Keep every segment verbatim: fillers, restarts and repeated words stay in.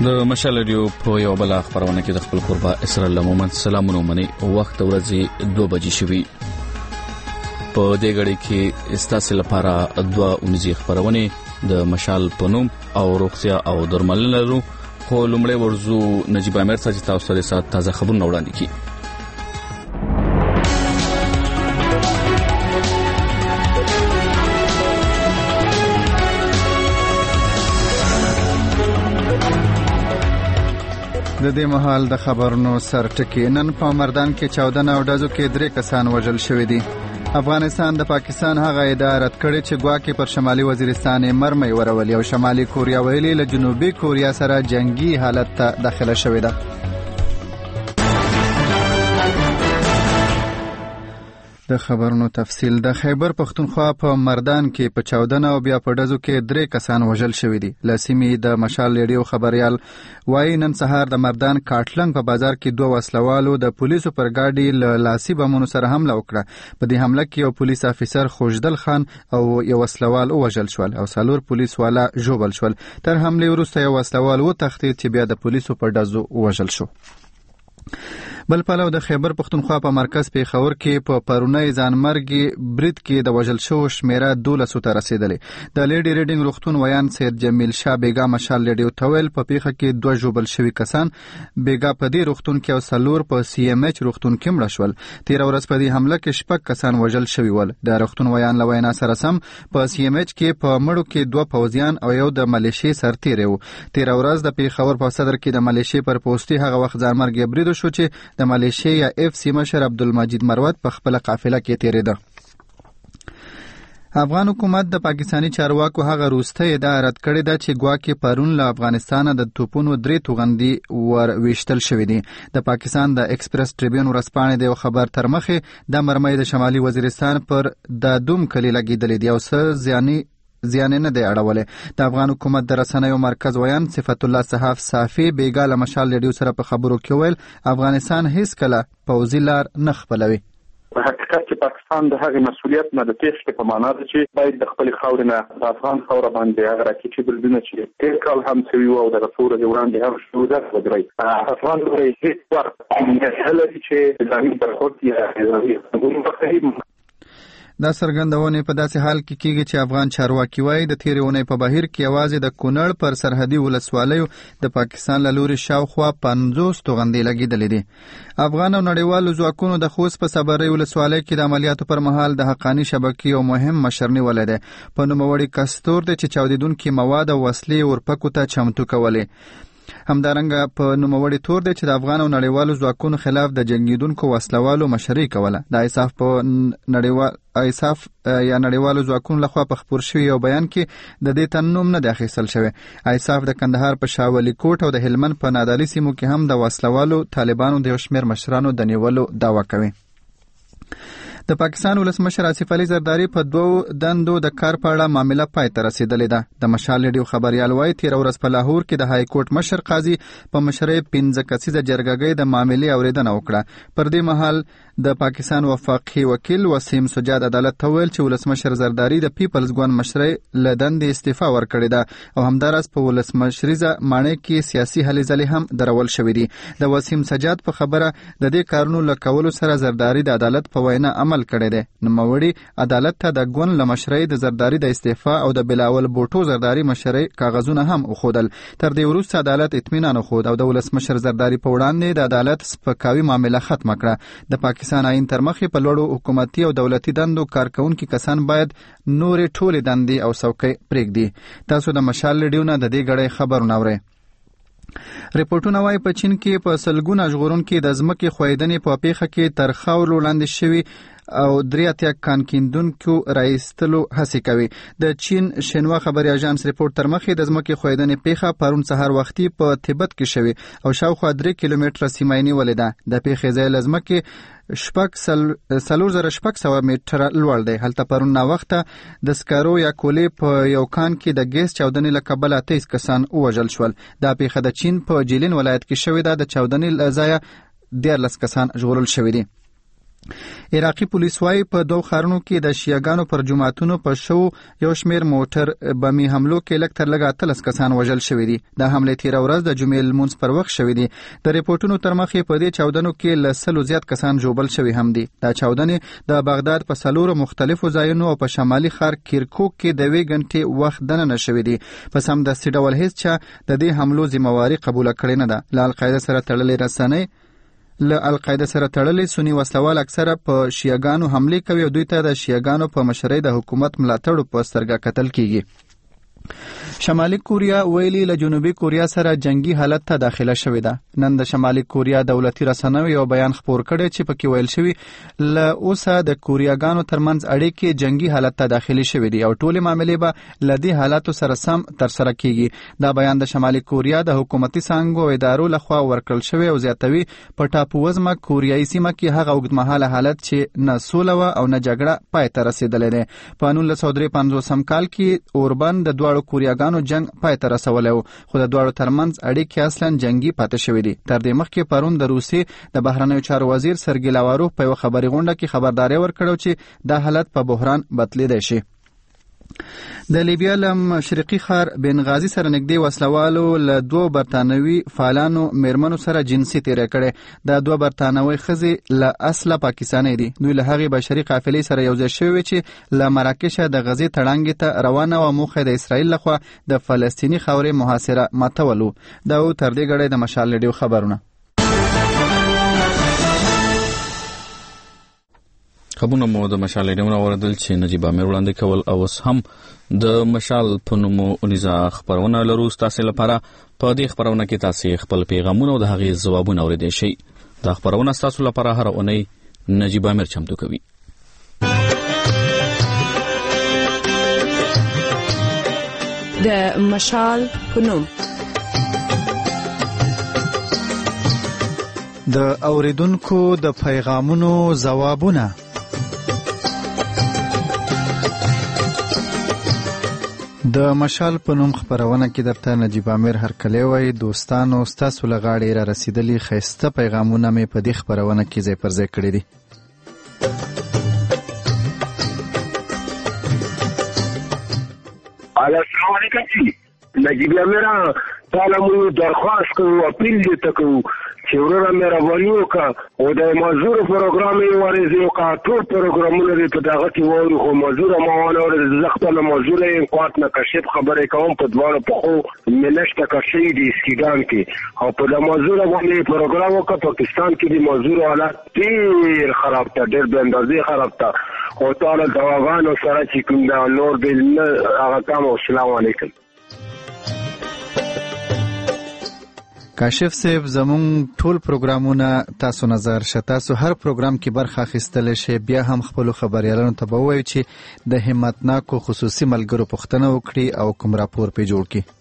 د مشال رادیو په یو بل خبرونه کې د خپل قربا اسرائیل مومن سلامونه مني وخت ورځي دوه بجې شوي په دې غړي کې استاسل لپاره دوه اونځي خبرونه د مشال پنوم او روغتیا او درملنه لرو خو لومړی ورزو نجيب امیر چې تاسو سره تازه خبرونه وړاندې کړي. د دې مهال د خبرونو سرټکی. نن په مردان کې چودنه او ډزو کې درې کسان وژل شوي دي. افغانستان د پاکستان هغه اداره رد کړې چې ګواکې پر شمالي وزیرستان مرمۍ ورولې او شمالي کوریا ویلي له جنوبي کوریا سره جنگي حالت ته داخله شوې ده. د خبرونو تفصیل. د خیبر پختونخوا په مردان کې په چودنه او بیا په ډزو کې درې کسان وژل شوي دي. لسیمې د مشال ریډیو خبريال وایي نن سهار د مردان کاټلنګ په بازار کې دوه وسلوالو د پولیسو پر ګاډي له لاسي بمونو سره حمله وکړه. په دې حمله کې یو پولیس افیسر خوشدل خان او یو وسلوال وژل شول او څلور پولیس والا ژوبل شول. تر حمله وروسته یو وسلوال وتښتید چې بیا د پولیسو په ډزو وژل شو. بل پلو د خیبر پختونخوا په مرکز پیښور کې په پرونی ځانمرګي برید کې د وژل شو شمیره دولس ته رسیدلې. د لیډي ریډینګ روغتون ویان سید جمیل شاه بیگا مشال لیډیو تویل په پیښه کې دوه ژوبل شوي کسان بیگا په دې روغتون کې او سلور په سی ام ایچ روغتون کې مړه شول. تیر ورځ په دې حمله کې شپږ کسان وژل شوي ول. د روغتون ویان له وینا سره سم په سی ام ایچ کې په مړو کې دوه پوځیان او یو د ملیشي سرتیر وو. تیر ورځ د پیښور په صدر کې د ملیشي پر پوسټي هغه وخت ځانمرګي برید شو چې د ملیشیا یا اف سی مشر عبدالمجید مروت په خپل قافله کې تیریده. افغان حکومت د پاکستانی چارواکو هغه روسته اداره رد کړې ده چې ګواکې پرون له افغانستانه د توپونو درې توغندي ور ویشتل شوي دي. د پاکستان د ایکسپریس ټریبیون ورځپاڼې د یو خبر تر مخې د مرمۍ د شمالي وزیرستان پر د دوم کلی لګېدلې دي او څه زیاني زیان نه دی اړولې. د افغان حکومت د رسنیو مرکز ویان صفت الله صحاف صافي بیګا له مشال ریډیو سره په خبرو کې ویل افغانستان هیڅ کله پوځي لار نه خپلوي. په حقیقت کې پاکستان د هغې مسؤلیت نه د تېښتې په معنا ده چې باید د خپلې خاورې نه د افغان خاوره باندې هغه راکټي بریدونه چې تېر کال هم شوي وو او دغه څو ورځې وړاندې هم شوي درک ودرئ. افغان لوري هېڅ وخت نه لري چې نظامي برخورد یا دا څرګندونې په داسې حال کې کېږي چې افغان چارواکي وایي د تېرې اونۍ په بهیر کې یوازې د کونړ پر سرحدي ولسوالیو د پاکستان له لوري شاوخوا پنځوس توغندۍ لګېدلې دي. افغان او نړیوالو ځواکونو د خوست په صبرۍ ولسوالۍ کې د عملیاتو پر مهال د حقاني شبکې یو مهم مشر نیولی دی. په نوموړي کستور دی چې چاودېدونکي مواد او وسلې ورپکو ته چمتو کولې. همدارنګه په نوموړي تور دی چې د افغان او نړیوالو ځواکونو خلاف د جنګیدونکو وسلوالو مشري کوله. د ایساف په نړیوال ایساف یا نړیوالو ځواکونو لخوا په خپور شوي یو بیان کې د دې تن نوم نه دی اخیستل شوی. ایساف د کندهار په شاولي کوټ او د هلمند په نادعلي سیمو کې هم د وسلوالو طالبانو د یو شمېر مشرانو د نیولو دعوه کوي. د پاکستان ولسمشر آصف علي زرداری په دوو دندو د کار په اړه معامله پای ته رسیدلې ده. د مشال ریډیو خبريال وایي تیر ورځ په لاهور کې د های کورټ مشر قاضي په مشرۍ پنځه کسیزه جرګه د معاملې اوریدنه وکړه. پر دې مهال د پاکستان وفاقي وکیل وسیم سجاد عدالت ته ویل چې ولسمشر زرداری د پیپلز ګوند مشرۍ له دندې استعفا ورکړې ده او همداراز په ولسمشریزه مانې کې سیاسي هلې ځلې هم درول شوې دي. د وسیم سجاد په خبره د دې کارونو له کولو سره زرداری د عدالت په وینا عمل کړی دی. نوموړي عدالت ته د ګوند له مشرۍ د زرداری د استعفا او د بلاول بوټو زرداری مشرۍ کاغذونه هم وښودل. تر دې وروسته عدالت اطمینان وښود او د ولسمشر زرداری په وړاندې د عدالت سپکاوي معامله ختمه کړه. د پاکستان آئین تر مخې په لوړو حکومتي او دولتي دندو کارکونکي کسان باید نورې ټولې دندې او څوکۍ پرېږدي. تاسو د مشال ریډیو نه د دې غړې خبرونه اورئ. ریپورتونه وايي په چین کې په سلګونه ژغورونکي د ځمکې ښویدنې په پیښه کې تر خاورو لاندې شوي او درې اتیا کان کیندونکو راایستلو هڅې کوي. د چین شنوا خبري اژانس ریپورت تر مخې د ځمکې ښویدنې پیښه پرون سهار وختي په تبت کې شوې او شاوخوا درې کیلومتره سیمه یې نیولې ده. د پیښې ځای له ځمکې شپږ سل څلور زره شپږ سوه میټره لوړ دی. هلته پرون ناوخته د سکارو یا کولې په یو کان کې د ګیس چاودنې له کبله اتیس کسان ووژل شول. دا پیښه د چین په جیلین ولایت کې شوې ده. د چاودنې له ځایه دیارلس کسان ژغورل شوي دي. عراقي پولیس وايي په دوه ښارونو کې د شیعاګانو پر جماعتونو په شو یو شمیر موټر بمي حملو کې لږ تر لږه اتلس کسان وژل شوي دي. دا حمله تیره ورځ د جمعې لمونځ پر وخت شوي دي. د ریپورتونو تر مخې په دې چاودنو کې له سلو زیات کسان ژوبل شوي هم دي. دا چاودنې د بغداد په څلورو مختلفو ځایونو او په شمالي ښار کیرکوک کې د یوې غنټې وخت دننه شوي دي. په سمدستي ډول هیڅ چا د دې حملو ذمہواري قبوله کړې نه ده. له القاعده سره تړلې رسنۍ له القاعده سره تړلې سنی وسلوال اکثره په شیعاګانو حمله کوي او دوی ته د شیعاګانو په مشرۍ د حکومت ملاتړ په سترګه کتل کیږي. شمالي کوریا ویلي له جنوبي کوریا سره جنگي حالت ته داخله شوې ده. نن د شمالي کوریا دولتي رسنیو یو بیان خپور کړی چې پکې ویل شوی له اوسه د کوریاګانو ترمنځ اړیکې جنگي حالت ته داخلي شوې دي او ټول معاملې به له دې حالاتو سره سم تر سره کیږي. دا بیان د شمالي کوریا د حکومتي څانګو او ادارو لخوا ورکړل شوی او زیاتوي په ټاپو وزمه کوریایي سیمه کې هغه اوږدمهاله حالت چې نه سوله و او نه جګړه پای ته رسیدلې ده. په نولس سوه درې پنځوسم کال کې اوربن د دواړو کوریاګانو جنگ پای ته رسولی و خو د دواړو ترمنځ اړیکې اصلا جنگي پاتې شوې دي. تر دې مخکې پرون د روسیې د بهرنیو چارو وزیر سرګی لاواروف په یوه خبري غونډه کې خبرداری ورکړو چې دا حالت په بحران بدلیدای شي. د لیبیا له مشرقي ښار بنغازي سره نږدې وسلوالو له دوه برتانوي فعالانو میرمنو سره جنسي تیری کړی. دا دوه برتانوي ښځې له اصله پاکستاني دي. دوی له هغې بشري قافلې سره یو ځای شوي چې له مراکشه د غزې تړانګې ته روانه وه. موخه د اسرائیل لخوا د فلسطیني خاورې محاصره ماتول و. دا و تر دې ګړی د مشال ریډیو خبرونه. خبرونه مو د مشال ریډیو اوریدل چې نجیب امیر وړاندې کول او اوس هم د مشال په نوم اونیزه خبرونه لرو. تاسو لپاره په دې خبرونه کې تاسو خپل پیغامونه او د هغې ځوابونه اوریدئ شئ. دا خبرونه تاسو لپاره هر اونۍ نجیب امیر چمتو کوي. د مشال په نوم د اوریدونکو د پیغامونو ځوابونه. د مشال په نوم خبرونه کې درته نجیب امیر هرکلی وایي. دوستانو ستاسو له غاړې را رسیدلي ښایسته پیغامونه مې په دې خبرونه کې ځای پر ځای کړي دي. السلام علیکم جی نجیب امیر تعالی مو درخواست کوو اپیل دې ته کوو چې ورونه مهرباني وکړه او د موضوع پروګرام یې ورېږي او که ټول پروګرامونه دې په دغه کې واورو خو موضوع ما ونه اورېده. زه خپله موضوع یې قوات نه کشف خبرې کوم په دواړو پښو مې نشته کشفي دي اسکیډان کې او په د موضوع باندې پروګرام وکړه. پاکستان کې د موضوع حالت ډېر خراب ته ډېر بې اندازې خراب ته او تعالی دواګانو سره چې کوم دا نور بل نه هغه کام. السلام علیکم. کاشف صاحب زمون ټول پروګرامونه تاسو نظر شه. تاسو هر پروګرام کې برخه اخیستلی شئ. بیا هم خپلو خبریالانو ته به ووایو چې د همتناکو خصوصي ملګرو پوښتنه وکړي او کوم راپور پرې جوړ کړي.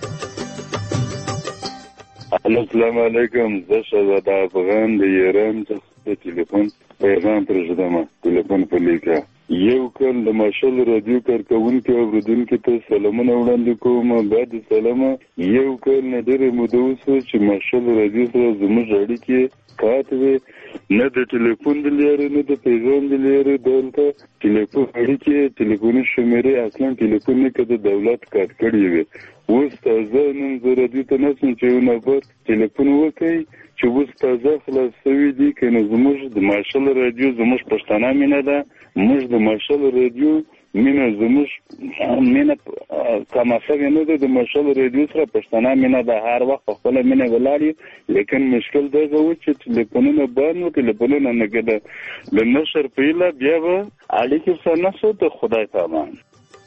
السلام علیکم. زه شهزاده افغان د ایران څخه د ټلیفون پیغام پرېږدم. ټلیفون په لیکه یو کال د مشال رادیو کارکوونکو او اوریدونکو ته سلامونه وړاندې کوم. بعد سلامه یو کال نه ډېره موده وشوه چې مشال رادیو سره زموږ اړیکې قطع وې. نه د ټلیفون د لارې نه د پیغام د لارې دلته ټلیفون اړیکې ټلیفوني شمیرې اصلا ټلیفون نه که د دولت قطع کړې وې. اوس تازه نن زه رادیو ته نه شم چې یو نفر ټلیفون وکړي چې اوس تازه خلاص شوي دي که نه. زموږ د مشال رادیو زموږ پښتانه مینه ده. موږ د مشال رادیو مینه زموږ مینه کمه شوې نه ده. د مشال رادیو سره پښتانه مینه ده. هر وخت په خپله مینه ولاړ یو. لیکن مشکل دغه و چې ټلیفونونه بند و. ټلیفونونه نه کېده د نشر په هیله بیا به اړیکې سره نه شو. د خدای په امان.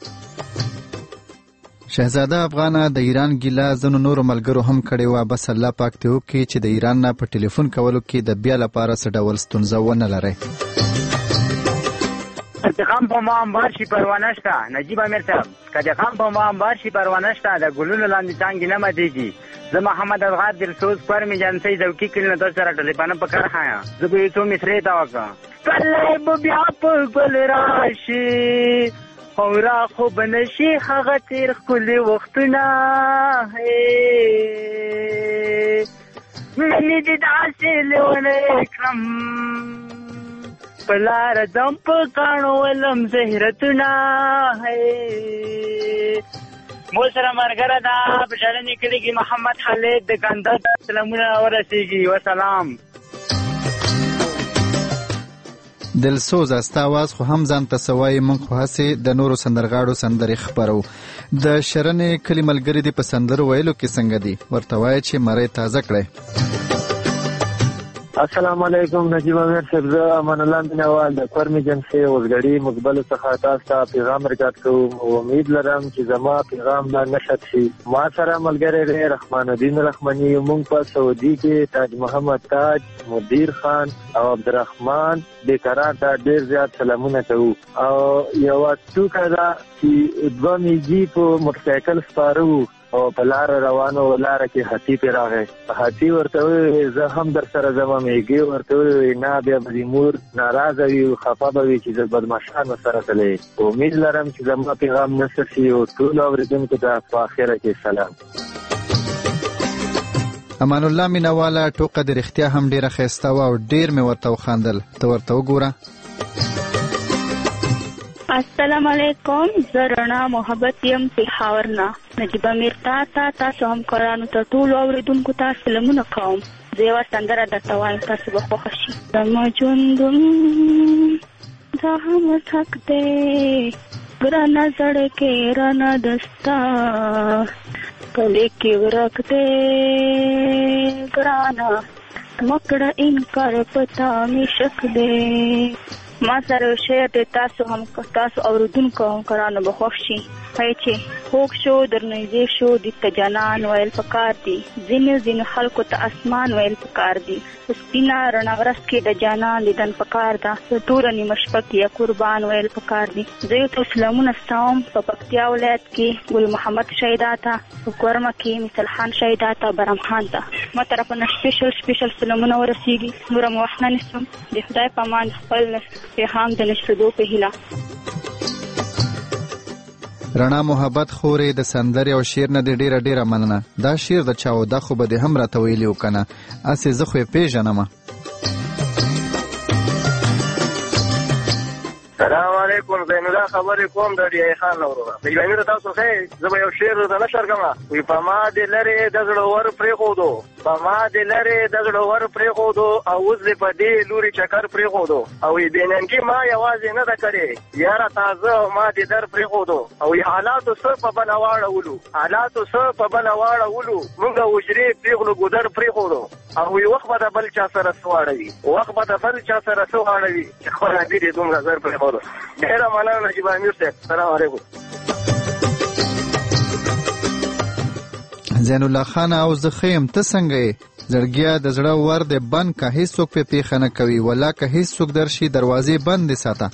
شهزاده افغانه د ایران ګیله ځینو نورو ملګرو هم کړې وه. بس الله پاک دې وکړي چې د ایران نه په ټلیفون کولو کې د بیا لپاره څه ډول ستونزه ونه لرئ. که خام په ما انبار شي پروانه شته. نجیب امیر صاحب که خام په ما انبار شي پروانه شته. د ګلونو لاندې څانګې نه ماتېږي. زه محمد الغار دلسوز پر مې جانسۍ زوکي کلي نه تاسو سره ټلیفون په کار خایا. زه به یو څو مصرې ته وکړم. کله به بیا په ګل راشي او را خو بنشي هغه تیر ښکلي وختونه. مینې دې داسې لیونی کړم پلار دم په کانو ولم زهرتنا ہے مو سره مرګره دا په شړنې کلی کې محمد خالد د ګندات سلامونه ورسیږي وسلام. دلسوز استا आवाज خو هم ځان ته سوای مونږ خو هسې د نورو سندرغاړو سندرې خبرو. د شرنې کلی ملګری دی په سندرو ویلو کې څنګه دی ورته وایي چې مړی تازه کړی. السلام علیکم نجیب امیر صاحب، زه امان الله مینوال د کورمي جنسي وزګړي مقبل څخه تاسو ته پیغام ریکارډ کوم او امید لرم چې زما پیغام به نشد شي. ما سره ملګری دی رحمان الدین رحماني، موږ په سعودي کې تاج محمد تاج، مدیر خان او عبدالرحمن بیقرار ته ډیر زیات سلامونه کوو. او یو ټوکه ده چې دوه میږي په موټرسایکل سپاره او په لار روانو لار کې هاتي پې راغی. هاتي ورته وویل زه هم در سره ځم. میږي ورته وویل نه بیا به دې مور ناراضه وي او خفه به وي چې زه بدماشانو سره تللی. امید لرم چې زما پیغام نشر شي او ټولو اورېدونکو ته په اخره کې سلام. امان الله مینواله ټوکه د رښتیا هم ډېره ښایسته وه او ډېر مې ورته وخندل. ته ورته وګوره. السلام علیکم، زه رڼا محبت یم پېښور نه. نجیب امیر تا ته تاسو همکارانو ته ټولو اورېدونکو ته سلامونه کوم. زه یوه سندره درته وایم، تاسو به خوښه شي. زما ژوندون دا هم حق دی ګرانه زړکې رانه دستا کلی کې ورک دی ګرانه مکړه انکار پتا می شک دی. ما سره شعر دی، تاسو هم تاسو اوریدونکو همکارانو به خوښ شي. هی چې خوږ شو درنږدې شو دې ته جانان ویل پکار دي، ځینو ځینو خلکو ته اسمان ویل پکار دي. په سپینه رڼا ورځ کې د جانان لیدن پکار ده، په توره نیمه شپه کې یا قربان ویل پکار دي. زه یو څو سلامونه ستوم په پکتیا ولایت کې ګل محمد شهیدا ته، په کورمه کې مثل خان شهیدا ته، برم خان ته. ما طرفه نه سپیشل سپیشل سلامونه ورسیږي. نوره مو وخت نه نیسم. د خدای په امان خپل پیغام د نشریدو په هیله. رڼا محبت خورې د سندرې او شعر نه دې ډېره ډېره مننه. دا شعر د چا و دا خو به دې هم راته ویلي و که نه، هسې زه خو یې پېژنمه. سلام علیکم، زین الله خبرې کوم د ډي خان وروره. نجیب امیر تاسو ښه، زه به یو شعر درته نشر کړم. وایي په ما دې لرې د زړه ور پرېښودو، په ما دې لرې د زړه ور پرېښودو او اوس دې په دې لوري چکر پرېښودو. او وایي بېننګي ما یوازې نه ده کړې یاره تازه ما دې در پرېښودو. او وایي حالاتو څه په بله واړولو، حالاتو څه په بله واړولو، مونږ حجرې پرېغلو ګودر پرېښودو. او وایي وخت به د بل چا سره څه واړوي، وخت به د بل چا سره څه واړوي چې خپل نبي دې دومره زر پرېښودو. ډېره مننه نجیب امیر صاحب، سلام علیکم. زین الله خان او زه ښه یم، ته څنګه یې؟ زړګیا د زړه ور دې بند که هېڅوک پې پېښه نه کوي، ولا که هېڅوک درشي دروازې بندې ساته.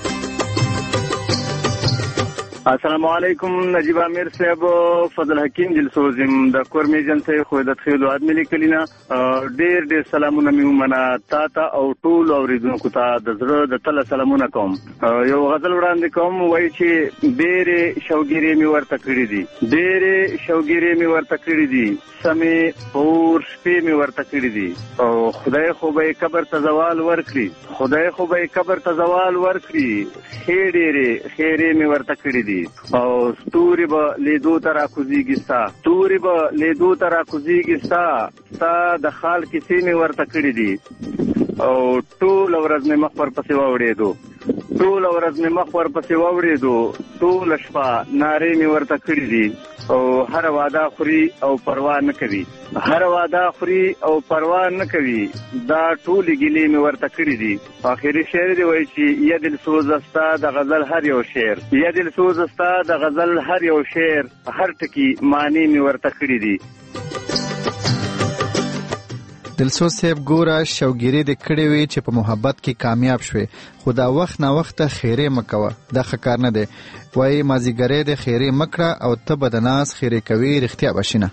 السلام علیکم نجیب امیر صاحب، فضل حکیم دلسوز یم د کورمي جنسي خویدت خیلو ادملي کلینا. ډېر ډېر سلامونه مې ومنه تا ته او ټولو اورېدونکو ته د زړه د تله سلامونه کوم. یو غزل وړاندې کوم، وایي چې ډېرې شوګیرې مې ورته کړي دي، ډېرې شوګیرې مې ورته کړي دي، سمې پور شپې مې ورته کړي دي. او خدای خو به یې قبر ته زوال ورکړي، خدای خو به یې قبر ته زوال ورکړي، ښې ډېرې خیرې مې ورته کړي دي. او ستوري به لیدو ته راکوزیږي ستا، ستوري به لیدو ته راکوزیږي ستا، ستا د خال کیسې مې ورته کړي دي. او ټوله ورځ مې مخ ورپسې واوړېدو، ټوله ورځ مې مخ ورپسې واوړېدو، ټوله شپه نارې مې ورته کړي دي. او هر واده خوري او پروا نه کوي، هر واده خوري او پروا نه کوي، دا ټولې ګیلې مې ورته کړي دي. آخري شعر دی وایي چې یا دلسوز ستا د غزل هر یو شعر، یا دلسوز ستا د غزل هر یو شعر، هر ټکي معنی مې ورته کړي دي. دلسوز صاحب ګوره شوګیرې دې کړې وي چې په محبت کې کامیاب شوې، خو دا وخت نا وخته خیرې مه کوه، دا ښه کار نه دی. وایي مازیګری دې خیرې مه کړه او ته به د ناز خیرې کوي، رښتیا به شي نه.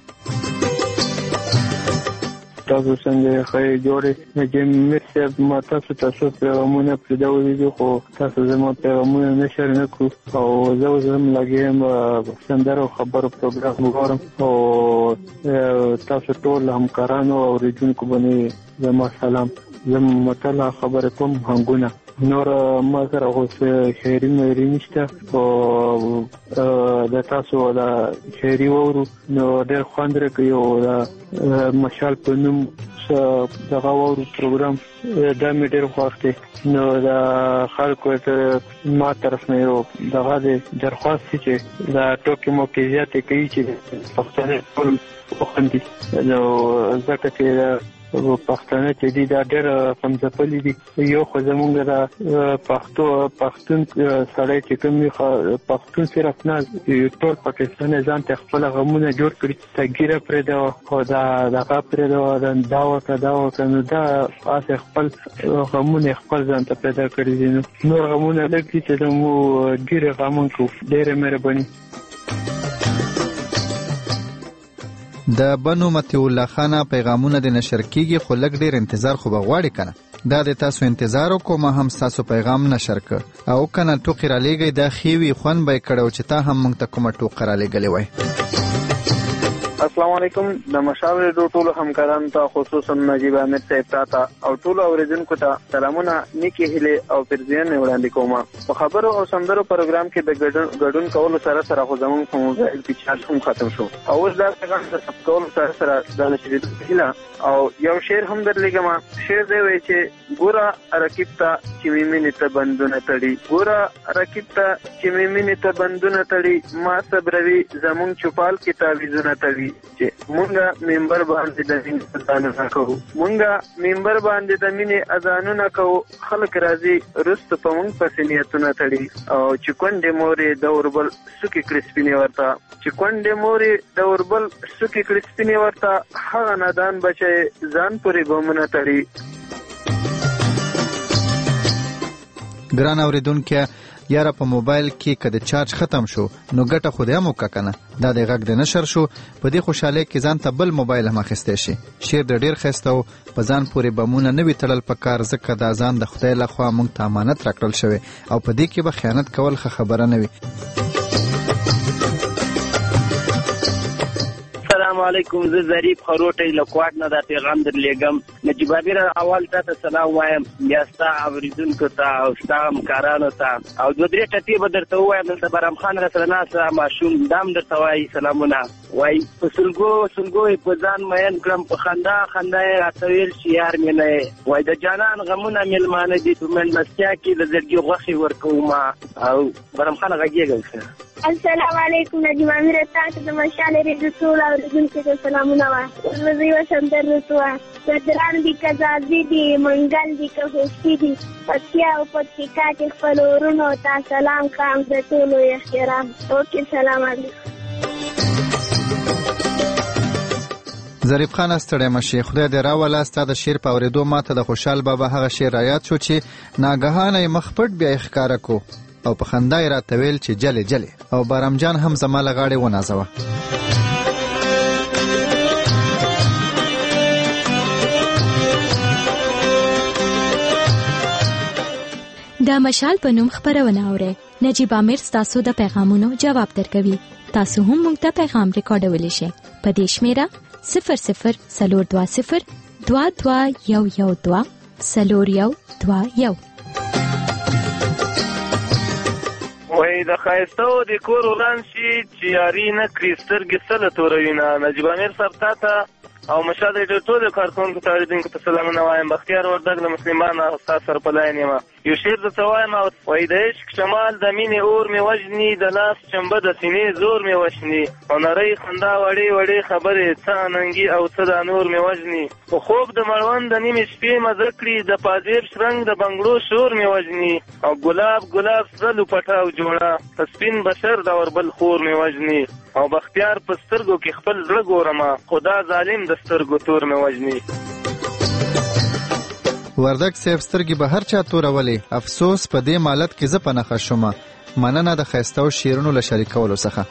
تاسو څنګه ښه جوړې؟ نجیب امیر صاحب ما تاسو تاسو پیغامونه پرېږدولي دي، خو تاسو زما پیغامونه نشر نه کړو. او زه اوس هم لګیا یم سندرو او خبرو پروګرام وګورم. او تاسو ټول همکارانو او اورېدونکو باندې زما سلام. زه متله خبرې کوم هنګونه نور ما سره اوس شعري مېری نشته او د تاسو د شعري وورو نو ډېر خوند راکوي او د مشال په نوم دغه وورو پروګرام دا مې ډېر خوښ دی. نو د خلکو ته ما طرف نه یو دغه د درخواست چې د ټوکې موکې زیاتې کوي چې پښتانه ټول وخندي نو ځکه چې پښتانه چې دي دا ډېر کمزپلي دي. یو خو زمونږ د پښتو پښتون سړی چې کوم پښتون صرف نه ټول پاکستان ځان ته خپل غمونه جوړ کړي تګیره پرې دا او دا دغه پرې دا دا وکړه دا وکړه نو دا اسه خپل غمونه خپل ځان ته پیدا کړي دي. نور غمونه لکه چې مو ډېر غمون کو ډېر مهرباني. د بنو متي الله خان پیغامونه د نشر کیږي خو لږ ډیر انتظار خو بغواړي کنه دا د تاسو انتظار کوم هم تاسو پیغام نشر ک او کنه ټوکی را لګي دا خيوي خون به کړو چې تا هم مونږ ته کومه ټوک را لګلې وای. السلام علیکم د مشال ریډیو ټول همکارانو ته خصوصا نجیب امیر صاحب ته او ټول اوریدونکو ته سلامونه نیکی هیله او پرځین وړاندې کوم. په خبرو او سندرو پروګرام کې د ګډون کولو سره سره خو زموږ په موبایل کې چارج هم ختم شو او اوس دا څنګه د کولو سره سره د نشریدو هیله او یو شعر هم درلګم. شعر دی وایي چې ګوره رکیب ته چې میمنې ته بندونه تړي ګوره رکیب ته چې میمنې ته بندونه تړي ما صبروي زموږ چوپال کې تعویذونه تړي چې مونږه منبر باندې د مینې اذانونه کوو مونږه منبر باندې د مینې اذانونه کوو خلک راځي رست په مونږ پسې نیتونه تړي او چې کونډې مورې د اوربل سوکې کړي سپینې ورته چې کونډې مورې د اوربل سوکې کړي سپینې ورته هغه نادان بچی ځان پورې بمونه تړي. ګران اوریدونکو یاره په موبایل کې کده چارج ختم شو نو ګټه خو دې مو کنه دا د غږ د نشر شو په دې خوشاله کې ځان ته بل موبایل هم اخیسته شي. شیر د ډیر خسته او په ځان پورې بمونه نه وی تړل په کار ځکه دا ځان د خدای له خوا مونږ ته امانت راکړل شوی او په دې کې به خیانت کول خبره نه وي. السلام علیکم زه ظریف خروټی لکواټ نه دا پیغام درلېږم. نجیب امیر اول ته سلام وایم بیا ستا اوریدونکو ته او ستا همکارانو ته او دوه درې ټکي به درته ووایم. دلته برام خان راسره ناسته ماشوم دام درته وایي سلامونه وایي په سلګو سلګو یې په ځان مین کړم په خندا خندا یې راته ویل چې یار مې نه یې وایي د جانان غمونه مېلمانه دي په مېلمستیا کې د زړګي غوښې ورکوم او برام خان غږېږم. السلام علیکم نجیب امیر تاسو د مشال ریډیو ټول اوریدونکو ته سلامونه وایم. زه یو سندره رسوم ګران دي که زازي دي منګل دي که خوشي دي پکتیا او پکتیکا کې خپل ورونو ته سلام کوم د ټولو احترام. اوکې سلام علیکم. ظریف خان ستړی مشي خدای دې راوله ستا د شعر په اورېدو ماته د خوشحال بابا هغه شعر رایاد شو چې ناګهانه یې مخ پټ بیا یې ښکاره کو او په خندا یې راته ویل چې جلې جلې او بارام جان هم زما له غاړې ونازوه. د مشال په نوم خبرونه اورئ. نجیب امیر ستاسو د پیغامونو جواب درکوي. تاسو هم موږ ته پیغام ریکارډولی شئ په دې شمیره صفر صفر څلور دوه صفر دوه دوه یو یو دوه څلور یو دوه یو. وای د ښایسته او د کور وران شي چې یاري نه کړي سترګې سله توروي نه. نجیب امیر صاحب تا ته او مشال ریډیو ټولو کارکوونکو ته اورېدونکو ته سلامونه وایم. بختیار وردګ له مسلمانه استاد سره په لاین یم. یو شعر درته وایم وایي د عشق شمال د مینې اور مې وژني د لاس چمبه د سینې زور مې وشني او نرۍ خندا وړې وړې خبرې څه اننګي او څه دا نور مې وژني په خوب د مړوند د نیمې شپې مزه کړي د پاذیب شرنګ د بنګړو شور مې وژني او ګلاب ګلاب سره لوپټه او جوړه په سپین بشر د اوربل خور مې وژني او بختیار په سترګو کې خپل زړه ګورمه خدا ظالم د سترګو تور مې وژني. وردګ صاحب سترګې به هر چا تورولې افسوس په دې مالت کې زه په نښه شومه. مننه د ښایسته او شعرونو له شریکولو څخه.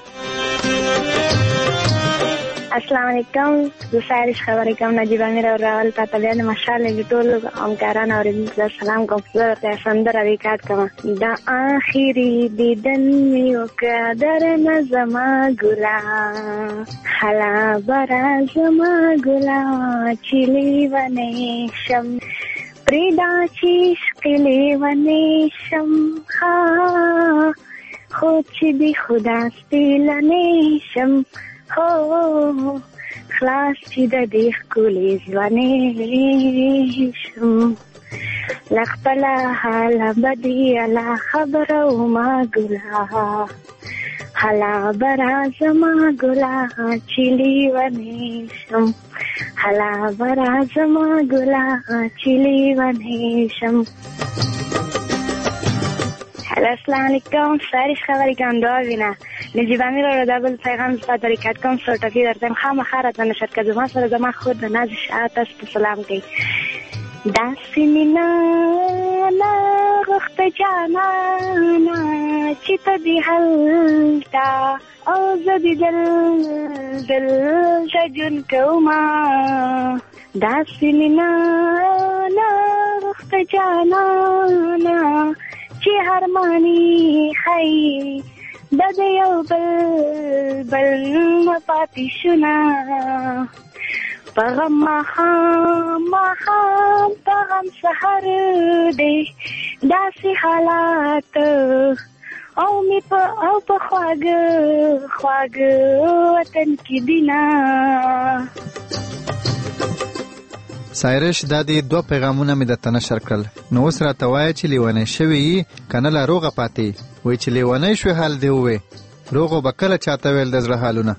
السلام علیکم زه سایرش خبرې کوم. نجیب امیر او راول ته بیا د مشال د ټولو همکارانو اورېدونکو ته سلام کوم. زه ورته سندره ریکارډ کوم. د آخري دیدن مې وکړه درنه زما ګله هله به را زما ګله چې لیونی شم پریدا چې عشق لیونی شم ها خود چې دی خدا سپیلنی شم هو خلاص چې د دې ښکلې ځوانۍ شم لخپله حاله بدي الله خبره وما ګله حالا برا زما ګله چې لیونی شم حالا برا زما ګله چې لیونی شم. هلا السلام علیکم. سریش خبری کم دعا بینه نجیب امیر رو دبل پیغام زفت بریکت کم سرطفی دردم خام خیرت و نشد که زمان سر زمان خود و نازش آتست سلام کی داسی مینا نغخت جانانا چی تا دی حلتا او زدی دل دل ججن کوما داسی مینا نغخت جانانا چی هرمانی خی دد یو بل بل مپاتی شنا پغم مخام مخام پغم سحر دی داسی حالات او می پا او پا خواگ خواگ وطن کی دینا. سایرش دا دی دو پیغامونه می د تنشر کړل نو اوس راته وایه چې لیونی شوی کنه لا روغه پاتې وای چې لیونی شوی حال دی وې روغو به کله چاته ویل د زړه حالونه.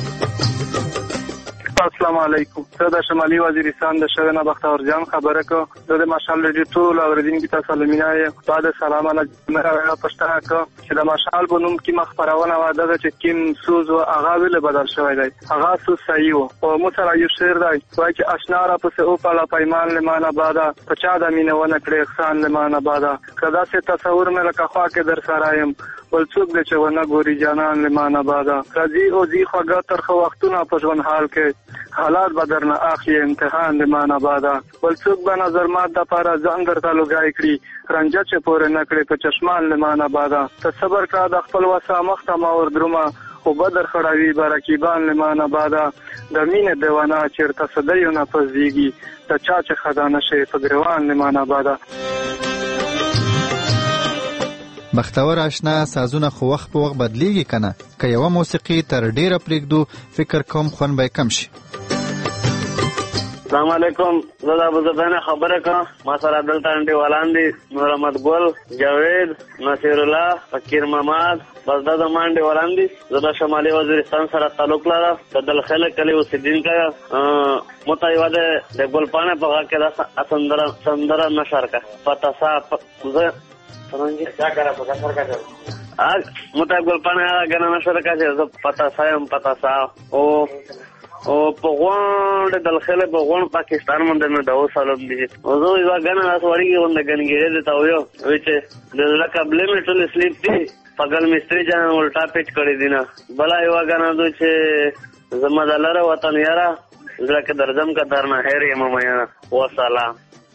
السلام علیکم. زه د شمالي وزیرستان د شوینه بختور جان خبره کوم. زه د مشال رادیو ټول اوریدونکو ته سلامونه یم. بعد سلامونه مې پښتنه کوم چې د مشال په نوم کې مخبرونه و دغه چې کیم سوز او هغه ویل بدل شوی دی. هغه سوز صحیح و. او مو سره یو شعر دی وایي چې اشنا را پسې او په پیمان لمانه بادا پچا د مینه ونه کړې احسان لمانه بادا کدا سه تصور مې لکه خوا کې در سره یم ول څوک دې چې ونه ګوري جانان لمانه بادا راځي او ځي خوګه ترخه وختونه په ژوند حال کې حالات بدرنه اخلي امتحان لمانه بادا ول څوک به نظر مات د پاره ځان درته لګای کړي رنجه چې پورې نکړي په چشمان لمانه بادا ته صبر کا د خپل وسه مخته ما ور درومه او بدر خړاوي برکیبان لمانه بادا د مینې دیوانه چیرته صدیو نه پزيږي د چا چې خدانه شي په ګروان لمانه بادا. بختور آشنا سازونه خو وخت په وخت بدلیږي کنه که یو موسیقي تر ډیره پرېږدو فکر کوم خون به کم شي. السلام علیکم. زه د ابوظبیانه خبره کوم. ما سره دلته انډیوالان دي محمد ګل جاوید نصیر الله فقیر محمد بس دا د انډیوالان دي. زه د شمالي وزیرستان سره تعلق لرم. د دلخله کلی اوسیدونکی یم. مته یو د ګلپانه په غږ کې د سندره سندره نشر کا پتا سا زه څنګه دا کار په کار کوي ا مته ګلپانه غنه نشر کا چې پتا سایم پتا سا او او په غوڼ دلخله په غوڼ پاکستان باندې نو دا وسلم دي او زه یو غنه اس وړي باندې ګنګیره ته ویو چې د لکبلې مې ټول سلیپ دي پګل مستری جان الټا پیچ کړی دینه بلا یو غنه دوی چې زما دلاره وطن یاره زکه درځم کا درنه هر یم مې وسلام.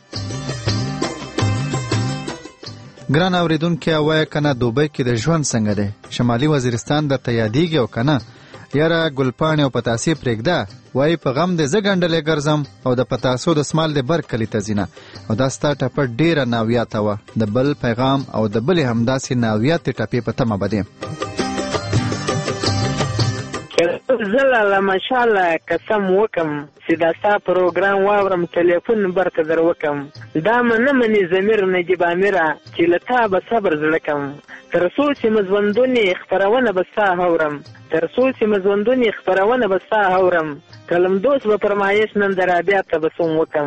ګران اوریدونکو وای کنه دوبۍ کې د ژوند څنګه دی شمالي وزیرستان د تیادیږي او کنه یاره ګلپانه او پتاسي پرېږده وای په غم دې زګندلې ګرځم او د پتاسو د سمال د بر کلی تزینه او دا ستا ټپه ډیره ناویاته و د بل پیغام او د بل همداسې ناویات ټپې په تمه بده. زلا لا ماشاءالله قسم وکم چې دا ستا پروګرام واورم ټلیفون برته در وکم دا منه منی زمیر نجیب امیره چې لتا به صبر زړکم تر څو چې مزوندونی خبرونه بستا هورم تر څو چې مزوندونی خبرونه بستا هورم کلم دوست به فرمایش نن درابیا ته بسوم وکم.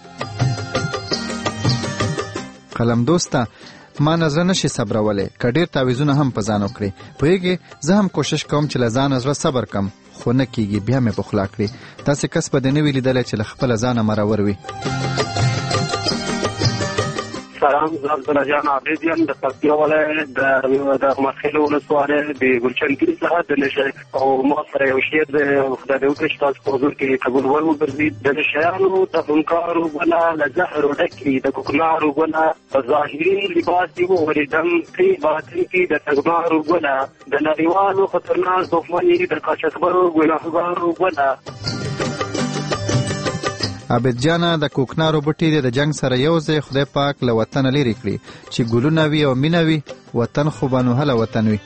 قلم دوسته ما نظر نشي صبرولې کډیر تعویذونه هم پزانو کړی پوهیږي زه هم کوشش کوم چې لزان نظر صبر کم خو نه کیږي بیا مې بخلا کړی تاسو کس په دې نه ویل دلته چې خپل ځان مرور وي. سلام زه جان عابدین د ترکیه ولایت د د مخېلو ولسوالۍ د ګلچن کې څخه د نشه او ما سره یو شی د خدای دې وکړي تاسو په حضور کې قبول ورو ګرځي د شیانو د انکارو ولا د زهر ډکې د کوکنارو ولا ظاهري لباس دی وریدم په باطن کې د تګمارو ولا د نړیوالو خطرناک دښمنۍ د کاشکبرو ګناهګارو ولا. عابد جان د کوکنارو بوټي د جنگ سره یو ځای خدای پاک له وطن لري کړی چې ګلونه وي او مینه وي وطن خو به نو هله وطن وي.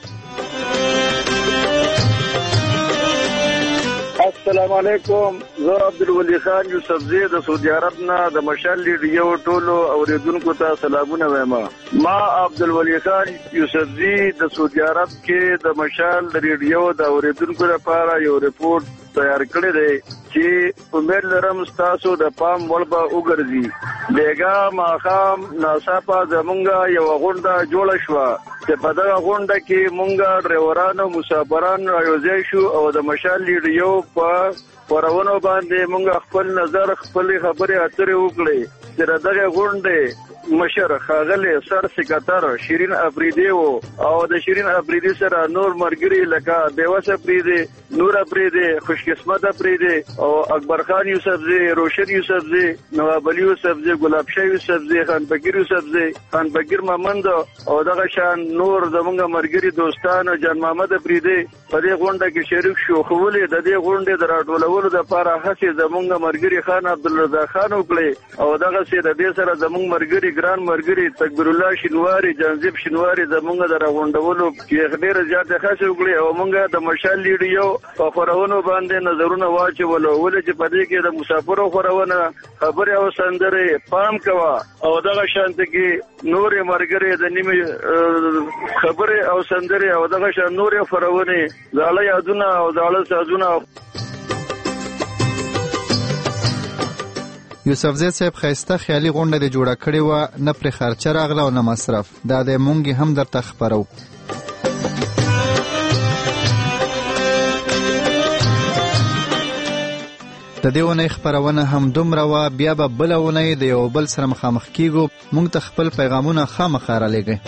السلام علیکم، زه عبدالولي خان یوسفزی د سعودي عرب نه د مشال ریډیو ټولو اوریدونکو ته سلامونه وایم. ما عبدالولي خان یوسفزی د سعودي عرب کې د مشال ریډیو د اوریدونکو لپاره یو ریپورت تیار کړی دی چې امید لرم ستاسو د پام وړ به وګرځي. بیګا ماښام ناڅاپه زمونږ یوه غونډه جوړه شوه چې په دغه غونډه کې مونږ ډریوران او مسافران رایوځای شو او د مشال ریډیو په خپرونو باندې مونږ خپل نظر خپلې خبرې اترې وکړې چې د دغه غونډې مشر ښاغلی سر سکتر شیرین افریدی و او د شیرین افریدی سره نور مرګري لکه بیوس افریدی، نور افریدی، خوشقسمت افریدی او اکبر خان یوسفزی، روشن یوسفزی، نواب علي یوسفزی، ګلاب شاه یوسفزی، خان بکیر یوسفزی، خان بکیر محمد او دغه شان نور زمونږ مرګري دوستان جان محمد افریدی په دې غونډه کې شریک شو. خو ولې د دې غونډې د راټولولو دپاره هڅې زمونږ مرګري خان عبدالرزاق خان وکړې او دغسې د دې سره زمونږ مرګري ګران مرګري تکبیر الله شینواري، جانزیب شینواري زمونږ د راغونډولو کې ډېره زیاتې هڅې وکړې او مونږ د مشال ریډیو په خپرونو باندې نظرونه واچولو. ولې چې په دې کې د مسافرو خپرونه، خبرې او سندرې پام کوه او دغه شانته کې نورې مرګري د نیمې خبرې او سندرې او دغه شان نورې خپرونې، زاړه یادونه او زاړه سازونه. یوسفزی صاحب ښایسته خیالي غونډه دې جوړه کړې وه، نه پرې خرچه راغله او نه مصرف. دا دی مونږ هم درته خپرو. د دې اونۍ خپرونه هم دومره وه، بیا به بله اونۍ د یو بل سره مخامخ کیږو. مونږ ته خپل پیغامونه خامخا رالیږئ.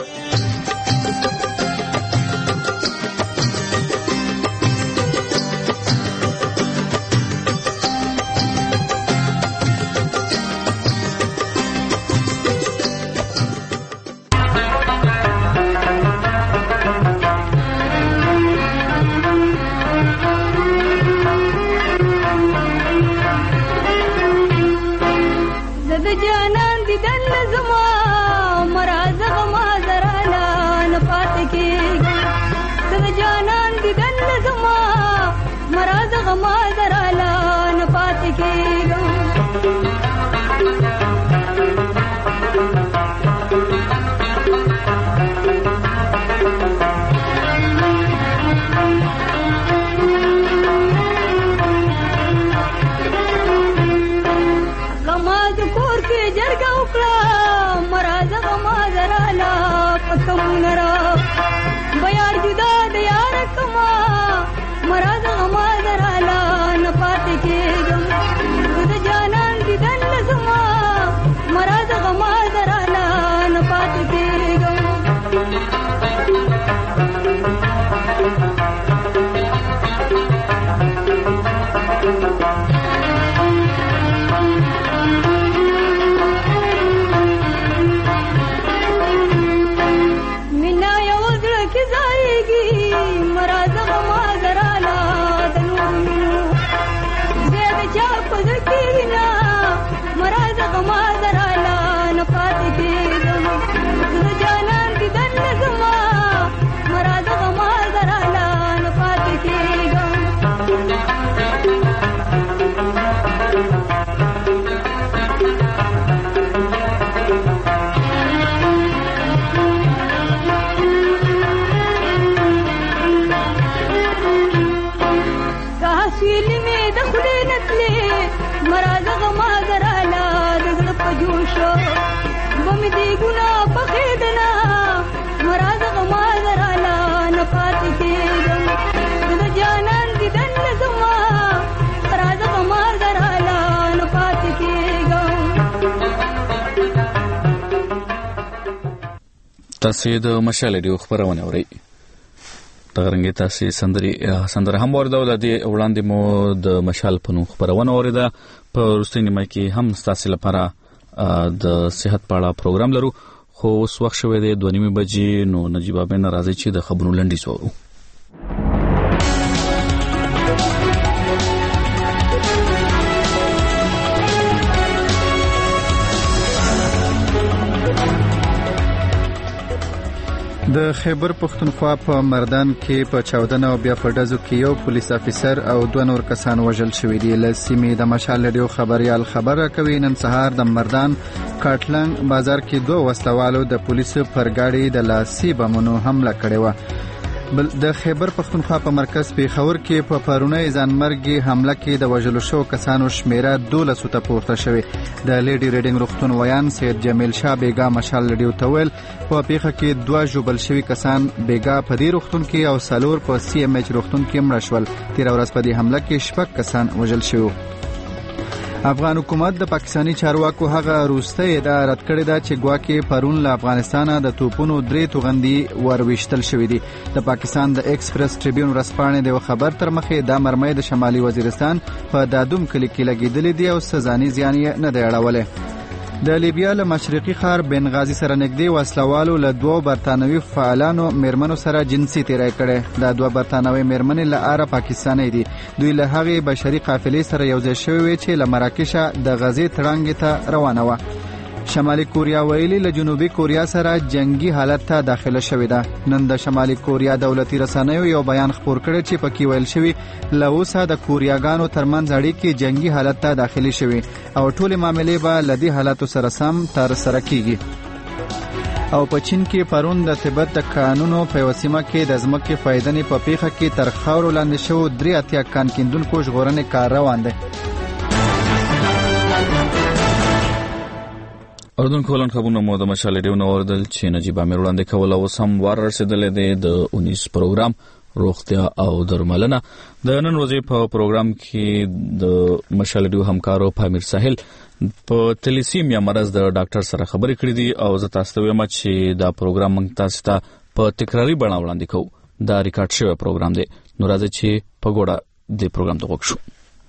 تاسو د مشال ریډیو خبرونه اورئ. تغرنګ تاسو سندري سندره هم ورده د دې وړاندې مو د مشال په نوم خبرونه اوریده. په وروستۍ نیمه کې هم تاسو لپاره د صحت په اړه پروګرام لرو، خو اوس وخت شوی دی دوه نیمې بجې. نو نجیب ابن راځي چې د خبرونو لنډیز وورو. د خیبر پښتونخوا په مردان کې په چاودنه او بیا په ډزو کې یو پولیس افیسر او دوه نور کسان وژل شوي دي. له سیمې د مشال رادیو خبريال خبره کوي نن سهار د مردان کاټلنګ بازار کې دوه وسلوالو د پولیسو پر گاډي د لاسي بمونو حمله کړې و. بل د خیبر پښتونخوا په مرکز پیښور کې په پرونی ځانمرګي حمله کې د وژلو شو کسانو شمیره دولس ته پورته شوی. د لیډي ریډینګ روغتون ویان سید جمیل شاه بیگا مشال رادیو تویل په پیښه کې دوه جوبل شوی کسان بیگا په دې روغتون کې او سالور په سی ام ایچ روغتون کې مړ شول. تیر ورځ په دې حمله کې شپږ کسان وژل شوی. افغان حکومت د پاکستانی چارواکو هغه روسته ادعا رد کړې ده چې ګواکې پرون له افغانستانه د توپونو درې توغندي ورويشتل شوې دي. د پاکستان د ایکسپریس ټریبیون ورځپاڼې د خبر تر مخې دا مرمۍ د شمالي وزیرستان په دادوم کلی کې لګېدلې دي او سزاني زیان یې نه دی اړولی. د لیبیا له مشرقي ښار بنغازي سره نږدې وسلوالو له دوو برتانوي فعالانو میرمنو سره جنسي تیری کړی. دا دوه برتانوي میرمنې له اره پاکستاني دي. دوی له هغې بشري قافلې سره یوځای شوي وي چې له مراکشه د غزې تړانګې ته روانه وه. شمالي کوریا ویلي له جنوبي کوریا سره جنگي حالت ته داخله شوې ده. نن د شمالي کوریا دولتي رسنیو یو بیان خپور کړی چې پکې ویل شوي له اوسه د کوریاګانو ترمنځ اړیکې جنگي حالت ته داخلي شوي او ټولې معاملې به له دې حالاتو سره سم ترسره کیږي. او په چین کې پرون د تبت د قانونو په وسیمه کې د ځمکې فایدنې په پیښه کې تر خاورو لاندې شو درې اتیا کان کیندونکو ژغورنې کار روان دی. اردن کولن خبرونه مو د مشال رادیو نو اوردل چې نجیب امیر وړاندې کول او سم وار رسیدلې دی د اونیس پروګرام روغتیا او درملنه. د نن ورځې په پروګرام کې د مشال رادیو همکارو پامیر ساحل په تلیسیمیا مرز د ډاکټر سره خبرې کړې دي او زه تاسو ته وایم چې دا پروګرام موږ تاسو ته په تکراری بڼه وړاندې کوو. دا ریکارډ شوی پروګرام دی. نو راځي چې په ګوډه د پروګرام ته وګورو.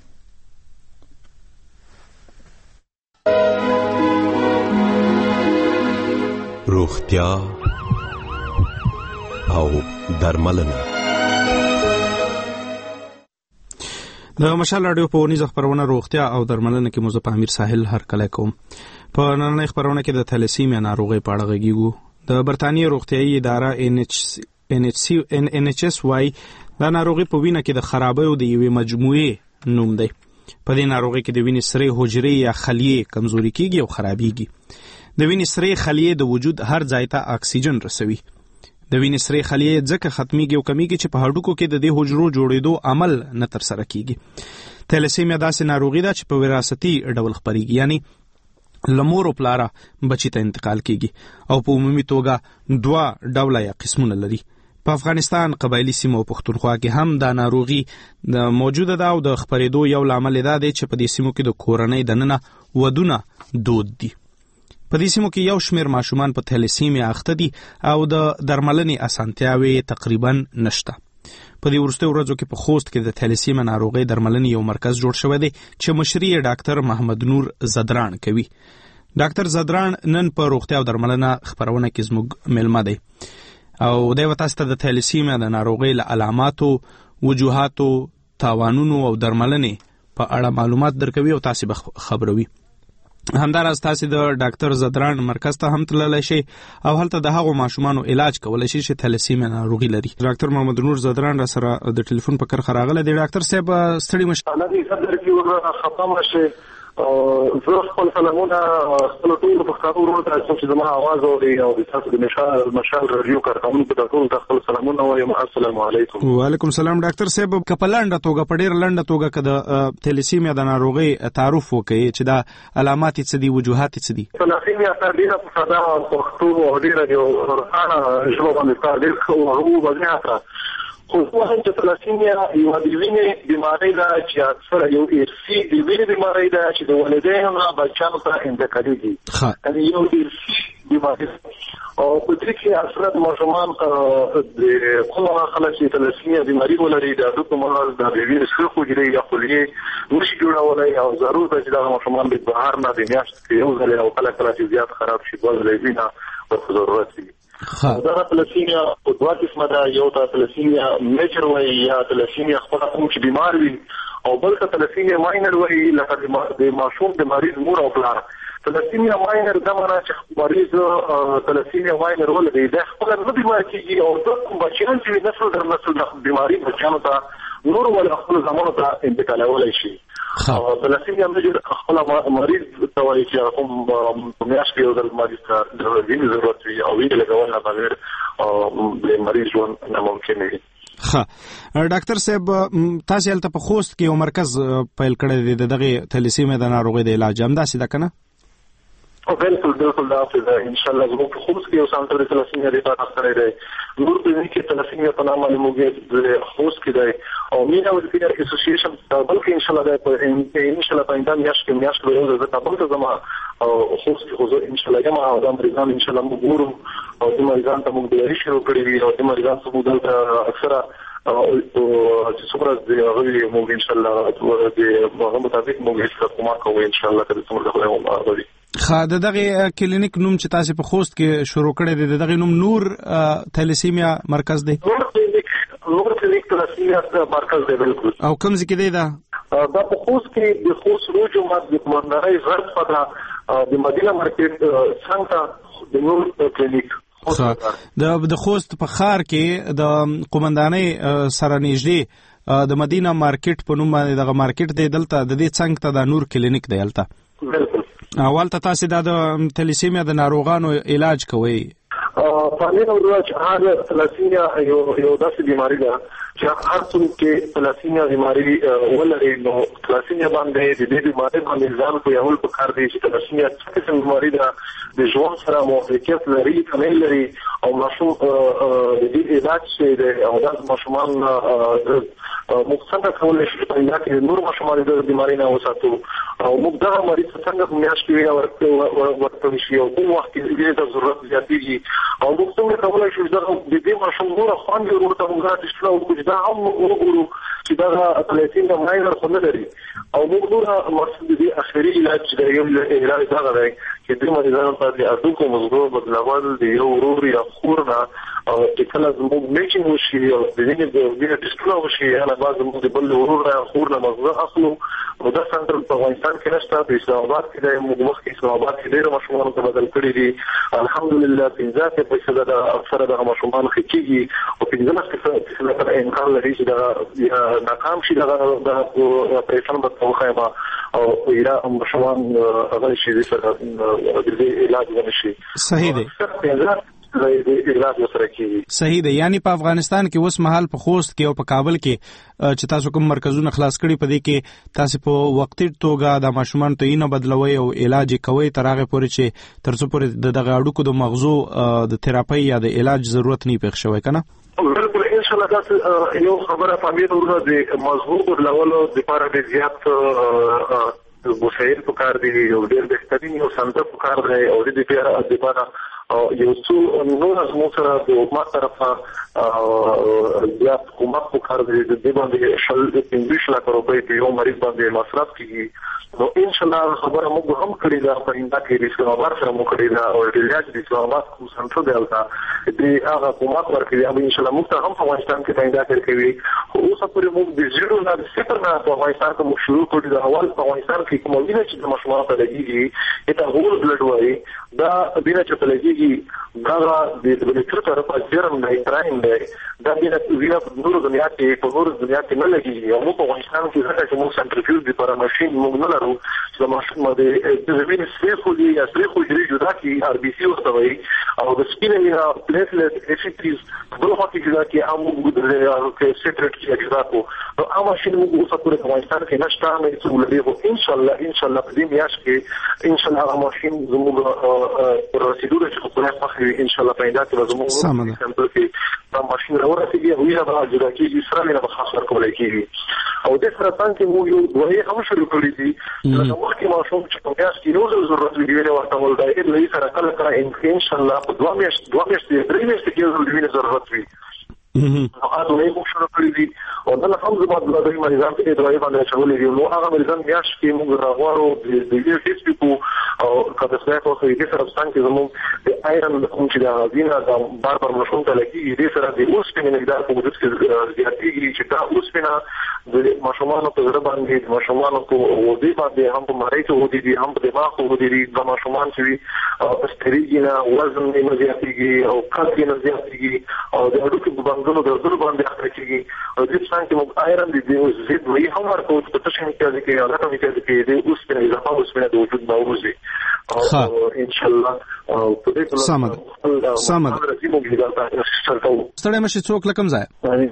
روغتیا او درملنه. د مشال رادیو په ونیزه خبرونه روغتیا او درملنه کې موږ په امیر ساحل هر کله کوم. په نننۍ خبرونه کې د تھیلیسیمیا ناروغي په اړه غږیږو. د برتانیې روغتیايي اداره ان ایچ سی ان ایچ اس واي دا ناروغي په وینه کې د خرابیو د یوې مجموعې نوم دی. په دې ناروغي کې د وینې سرې حجرې یا خلیې کمزوري کیږي او خرابېږي. د وینې سرې خلیې د وجود هر ځای ته اکسیجن رسوي. د وینې سرې خلیې ځکه ختميږي او کمیږي چې په هډوکو کې د دې حجرو جوړېدو عمل نه تر سره کیږي. تھیلیسیمیا داسې ناروغي ده چې په وراثتي ډول خپريږي، یعنی لمور او پلاره بچی ته انتقال کیږي او په عمومي توګه دوه ډوله یا قسمونه لري. په افغانستان قبایلی سیمه او پښتونخوا کې هم دا ناروغي د موجوده ده او د خپرېدو یو لامل دا دی چې په دې سیمو کې د کورنۍ دننه ودونه دود دي. په دې سیمو کې یو شمېر ماشومان په تھیلیسیمیا اخته دي او د درملنې اسانتیاوې تقریبا نشته. په دې وروستیو ورځو کې په خوست کې د تھیلیسیمیا ناروغۍ درملنې یو مرکز جوړ شوی دی چې مشري یې ډاکټر محمد نور زدران کوي. ډاکټر زدران نن په روغتیا او درملنه خبرونه کې زموږ مېلمه دی او دی تاسو ته د تھیلیسیمیا د ناروغۍ له علاماتو، وجوهاتو، تاوانونو او درملنې په اړه معلومات درکوي او تاسو به خبروي. همداراز تاسو د ډاکټر زدران مرکز ته هم تللی شئ او هلته د هغو ماشومانو علاج کولی شئ چې تھیلیسیمیا ناروغي لري. ډاکټر محمد نور زدران را سره د ټلیفون په کرخه راغلی دی. ډاکټر صاحب ستړي مشه. انا دې صدر کې ختمه شي زه خپل سلامونه خپل ټول پښتانه ورو ته چې زما आवाज اوري او تاسو د مشال مشال رادیو کارکونکو ته ټول خپل سلامونه وایم. السلام علیکم. وعلیکم السلام. ډاکټر صاحب کپلانډه توګه په ډیر لنډه توګه کده تھیلیسیمیا د ناروغي تعارف وکړي چې دا علامات څه دي، وجوهات څه دي؟ تھیلیسیمیا د دې په ساده او پښتو او ډیر یو ورانه ژبه باندې کار ډیر خو هغه وځه خو هم چې تھیلیسیمیا یو د وینې بیماری ده چې اکثر یو ارثي د وینې بیماری ده چې د والدینو نه بچیانو ته انتقالېږي. یعنې یو ارثي بیماری او په دې کې اکثر ماشومان د کومه خلک چې تھیلیسیمیا بیماری ولري د هډوکو مرض د وینې سرې حجرې یا خلیې نشي جوړولی او ضرور ده چې دغه ماشومان د بهر نه د میاشت کې یو ځل او کله کله چې زیات خراب شي دوه ځله وینه ورته ضرورت وي. دا تھیلیسیمیا په دوه قسمه ده. یو ته تھیلیسیمیا میجر وایي یا تھیلیسیمیا خپله کوم چې بیمار وي او بل ته تھیلیسیمیا ماینر وایي لکه د ماشوم د مریض مور او پلار تلاسیمیا ماینر دا معنا چې مریض تلاسیمیا ماینر ولري دا خپل نه بیمار کیږي او د کوم بچیان چې نسل در نسل د بیماری بچیانو ته نور ول خپل زمانو ته انتقالولای شي. تلاسیمیا مجر خپل مریض ته وایي چې کوم میاشت کې د مریض ته د وینې ضرورت وي او وینې لګول نه بغیر د مریض ژوند ناممکن دی. ها ډاکټر صاحب تاسو هلته په خوست کې یو مرکز پیل کړی دی دغه تلاسیمیا د ناروغۍ د علاج هم داسې ده کنه؟ او بالکل بالکل دا څه ان شاء الله زموږ په خوست کې یو سانتر د تلاسیمیا د پاتې کړی دی. نور په دې کې تلاسیمیا په نامه معلومږي د خوست کې دی او مینا ولفیر اسوسییشن بلکې ان شاء الله د ان شاء الله په اندام میاشت کې میاشت به د کابل ته زما او خوست کې حضور ان شاء الله یم او د مریضان ان شاء الله موږ ګورو او د مریضان ته موږ د لري شروع کړی دی او د مریضان څخه دلته اکثره او چې څومره د هغه موږ ان شاء الله د هغه مطابق موږ هیڅ کومه کوو ان شاء الله کله څومره خبره وي. خا د دغه کلینیک نوم چې تاسو په خوست کې شروع کړی دی دغه نوم نور تلاسیمیا مرکز دی؟ نور کلینیک نور کلینیک تلاسیمیا مرکز دی بالکل. او کوم ځای کې دی دا؟ دا په خوست کې د خوست روج جماعت د کومنداري غرب پتا د مدینه مارکیټ څنګه د نور کلینیک د د خوست په خار کې د قومندانۍ سره نږدې د مدینه مارکیټ په نوم باندې دغه مارکیټ دی دلته د دې څنګ ته د نور کلینیک دی هلته. بالکل. اول ته تاسو د تلاسیمیا د ناروغانو علاج کوئ؟ فعلین او رواج هغه تلاسیمیا یو یو داسې بیماری ده چې هر څوک کې تلاسیمیا بیماری ولري نو تلاسیمیا باندې د دې بیماری باندې ځان په یو په کار دی چې تلاسیمیا څه بیماری ده د ژوند سره موافقت لري کنه لري او ماشوم د دې علاج شي او د ماشومان مختصر کول شي په اړه کې نور ماشومان د بیماری نه وساتو او موږ دا مریض څنګه میاشت کې ورته ورته شي او په وخت کې د ضرورت زیاتېږي او موږ څنګه کولای شو دا د دې ماشوم نور خوان دی ورته موږ د شلو کوم دا هم وګورو چې دا تلاسیمیا ماینر خو نه لري او موږ نور مقصد دې اخري علاج دی یو علاج دا دی چې د مریضانو په اړه د کوم موضوع بدلول دی یو ورور یا خورنا او چې کله موږ میچینګ وشي او د دې د دې ډیسپلو وشي هغه بعد موږ د بل ورور یا خورنا مغزه اخلو او دا سنټر په افغانستان کې نشته په اسلام آباد کې د موږ وخت کې اسلام آباد کې ډېر مشمول ته بدل کړی دي الحمدلله پنځه په څه د اکثره د مشمول خکېږي او پنځه په څه د امکان لري چې دا ناکام شي دا د پریشان به توخه او ایرا مشمول هغه شي سره د علاج ونشي. صحیح دی. صحیح دی. یعنی په افغانستان کې اوس مهال په خوست کې او په کابل کې چې تاسو کوم مرکزونه خلاص کړي په دې کې تاسو په وختي توګه د ماشومان ته نه بدلوي او علاج کوي تر هغه پورې چې تر څو پورې دغه اډوکو د مغزو د تراپي یا د علاج ضرورت نه پېښ شوی کنه؟ بالکل ان شاء الله دا یو خبره فهمیدو ورته د مغزو بدلولو د لپاره د زیات وسایل په کار دي یو ډېر بهترین یو سنټر په کار دی او د دې لپاره یو څو نور از مو سره د حکومت طرفه بیا حکومت په کار دی د دې باندې شل پنځه لک روپۍ په یو مریض باندې مصرف کیږي نو ان شاء الله خبره موږ هم کړی دا په انده کې د اسلام آباد سره مو کړی دا او د علاج د اسلام آباد کوم سنټر دی البته د هغه حکومت ورکړي او ان شاء الله موږ هم په افغانستان کې پیدا کړی خو اوس پورې موږ د زیرو نه د صفر نه په افغانستان کې موږ شروع کړی دا اول په افغانستان کې کوم وینه چې د مشمول ته لګیږي دا هول بلډ وایي دا وینه چې ته لګیږي دا د بلډ طرفه جرم نه ترایم دی دا وینه په نورو دنیا کې په نورو دنیا کې نه لګیږي او په افغانستان کې ځکه چې موږ سنټریفیوژ د پر ماشين موږ نه لرو چې ماشين باندې د وینې سری خو دی یا سری خو دی جدا کی ار بي سي ورته وایي او د سپینې وینه پلیټلیټ ایفیکټیز بل وخت کې دا کې امو د سیټریټ کې جدا کو نو هغه ماشين موږ اوس په افغانستان کې نشته نه څه لري خو ان شاء الله ان شاء الله په دې میاشت کې ان شاء الله هغه ماشين زموږ پر رسیدو چې خو نه پخې ان شاء الله پیدا کړو زموږ سمبل کې دا ماشين راورسېږي او یې به جدا کېږي سره نه به خاص ورکول کېږي او د سرطان کې موږ یو دوه هم شروع کړی دي دا وخت ماشوم چې په میاشت کې نو ضرورت وي ویلې ورته ول دا یې لې سره کله کله ان شاء الله په دوه میاشت دوه میاشت درې میاشت کې ضرورت وي نو هغه نه مو شروع کړی دي او دا هم زموږ د دې مریضان ته دروي باندې شغل دي نو هغه مریضان میاشت کې موږ راغورو د دې ټیسټ کو او کله څه په خو دې سره څنګه چې زموږ د ایرن کوم چې دا غوینه دا بار بار مشون ته لګي دې سره د اوس په مقدار په وجود کې زیاتېږي چې دا اوس په د ماشومان په زړه باندې د ماشومان په ودی باندې هم په مړی ته ودی دي هم په دماغ ته ودی دي د ماشومان چې استریږي نه وزن نه زیاتېږي او قد نه زیاتېږي او د هډوکو په بندونو د دردونو باندې اخته کېږي او د څنګه چې موږ آیرن دي د زید وی هم ورکو په تاسو کې کې هغه ته کې کې د اوس په اضافه اوس په د وجود باوځي او ان شاء الله او په دې سمد سمد ستړی مشه څوک لکم ځای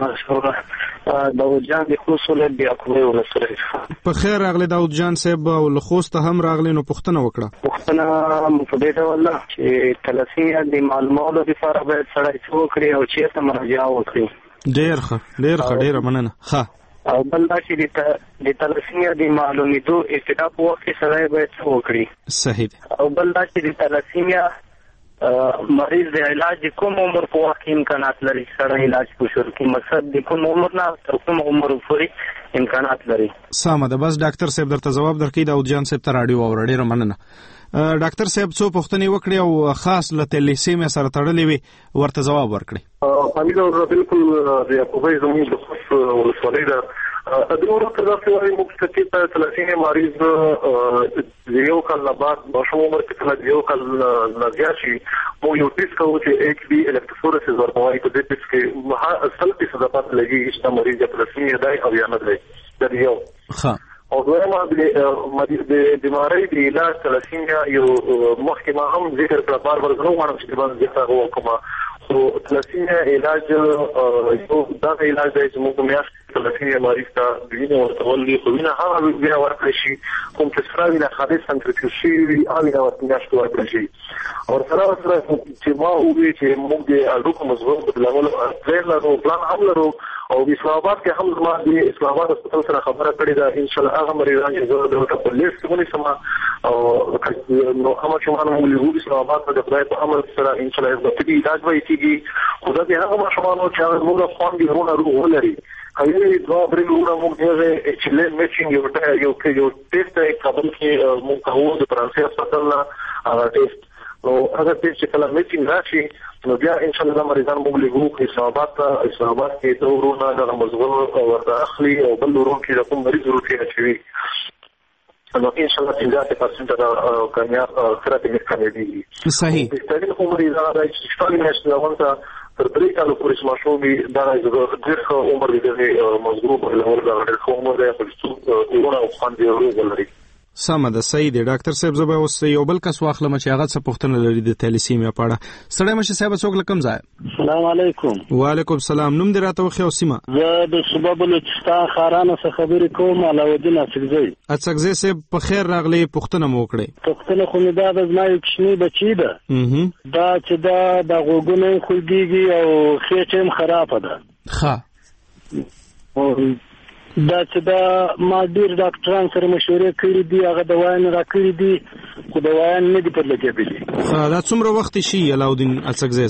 داود جان د خوصله بیا کومه ولسره په خیر راغلی داود جان صاحب او لخوست هم راغلی نو پښتنه وکړه پښتنه مفیده والله چې تلسیه د معلوماتو لپاره باید سړی څوکړي او چې ته مراجعه وکړي ډیر ښه ډیر ښه ډیر مننه ښه او بل دا چې د تلسیه د معلوماتو ابتدا په وخت کې سړی باید وکړي صحیح او بل دا چې د تلسیه مریض د علاج کوم عمر په وخت امکانات لري سره علاج پوښور کی مقصد د کوم عمر نه تر کوم عمر پورې امکانات لري سمه ده بس ډاکټر صاحب درته جواب درکې دا جان صاحب ته راډیو اور ډیره مننه ډاکټر صاحب څو پوښتنې وکړي او خاص لته لیسیمه سره تړلې وي ورته جواب ورکړي پامیدو بالکل د اپوزای زموږ د خصوص ولسوالۍ ده ادور تر څو وايي مختکې ته ثلاثين مریض یو کال نه بعد ماشوم عمر کې تل یو کال نه زیاتشي مو یو ټیسټ کوو چې ایچ ډي الکتروفورسز ورکوي په دې ټیسټ کې مها اصل کې څه د پات لګي چې مریض د ثلاثين دی او یا نه دی دا یو ښه او دویمه د بیماری د علاج ثلاثين یو مخکې ما هم ذکر کړ بار بار زنو غواړم چې باندې ځکه هو کومه خو ثلاثين علاج یو دا علاج دی چې موږ میاشت ثلاثين مریض ته وینه ورکول دي خو وینه هغه وینه ورکړي شي کوم چې سره وینه خالص سنتریفیوژي وي هغه ورکړي ورکړي شي او سره سره چې ما وګورئ چې موږ د اړوکو مزغو په لور پلان لرو پلان هم لرو او اسلام آباد کې هم زما د اسلام آباد هسپتال سره خبره کړې ده ان شاء الله هغه مریضان چې زه د په لیست کې ونی سم او نو هغه چې موږ موږ اسلام آباد د خدای په امر سره ان شاء الله د دې علاج وایي چې خدای هغه ماشومان چې موږ خوان دي ورونه روغ ولري هغه دوه بري ورونه موږ یې چې له میچینګ یو ټا یو کې یو ټیسټ یې قبل کې موږ کوو د فرانسې هسپتال نه هغه ټیسټ نو هغه ټیسټ چې کله میچینګ راشي نو بیا ان شاء الله مریضان موږ لګو اسلام آباد ته اسلام آباد کې دوه ورونه د مزغو ورته اخلي او بل ورونه کې کوم مریض ورته اچوي نو ان شاء الله څنګه پرسنټ دا کامیاب سره دې کامیابی صحیح د ستړي کوم مریضان راځي چې شپږ میاشتې لغونته تر درې کالو پورې ماشومې دا ډېر عمر دې مزغو په لور دا ډېر عمر دې په څو ورونه خان دې ورو ولري سمه ده صحیح دی ډاکټر صاحب زه به اوس یو بل کس واخلم چې هغه څه پوښتنه لري د تیلیسیمیا په اړه ستړی مشه صاحب څوک لکم ځای السلام علیکم وعلیکم السلام نوم دې راته وخی او سیمه زه د صوبه بلوچستان خارانه څخه خبرې کوم علاوالدین اڅکزی اڅکزی صاحب په خیر راغلی پوښتنه مو وکړئ پوښتنه خو مې دا د زما یو کوچنی بچی ده دا چې دا د غوږونو خوږیږي او خېټه هم خرابه ده ښه دا چې دا ما ډیر ډاکټران سره مشورې کړې دي هغه دوايان راکړي دي خو دوايان نه دي پر لګېدلي ها دا څومره وخت شي علاوالدین اڅکزی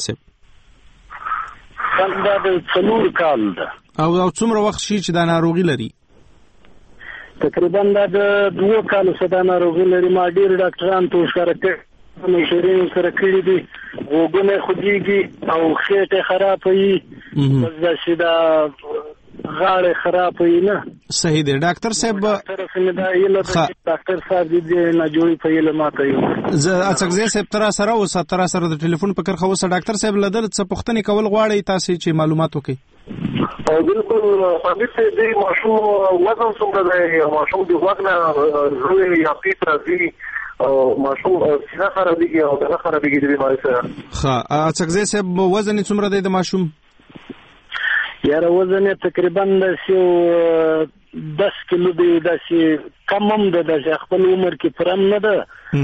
صاحب دا د څلور کال ده او دا څومره وخت شي چې دا ناروغي لري تقریبا دا د دوه کالو څخه دا ناروغي لري ما ډیر ډاکټران ته اشاره کړې مشورې سره کړې دي غوږونه خوږیږي او خېټه خرابه وي بس دا چې دا غاړه خراب وي نه صحیح دی ډاکټر صاحب طرف نه دا یله ډاکټر صاحب دې نه جوړي په یله ماته یو زه اڅکزی صاحب تر سره او تر سره د ټلیفون په کرخه وسه ډاکټر صاحب لدل څه پوښتنه کول غواړي تاسو چې معلومات وکړي او بالکل حدیث دې ماشوم وزن څومره دی ماشوم د وزن زوی یا پیټ راځي او ماشوم سینه خرابېږي او دغه خرابېږي د بیمارۍ سره ښه اڅکزی صاحب وزن څومره دی د ماشوم یاره وزن تقریبا داسې دس کیلو دی داسې کم هم ده داسې خپل عمر کې پرم نه ده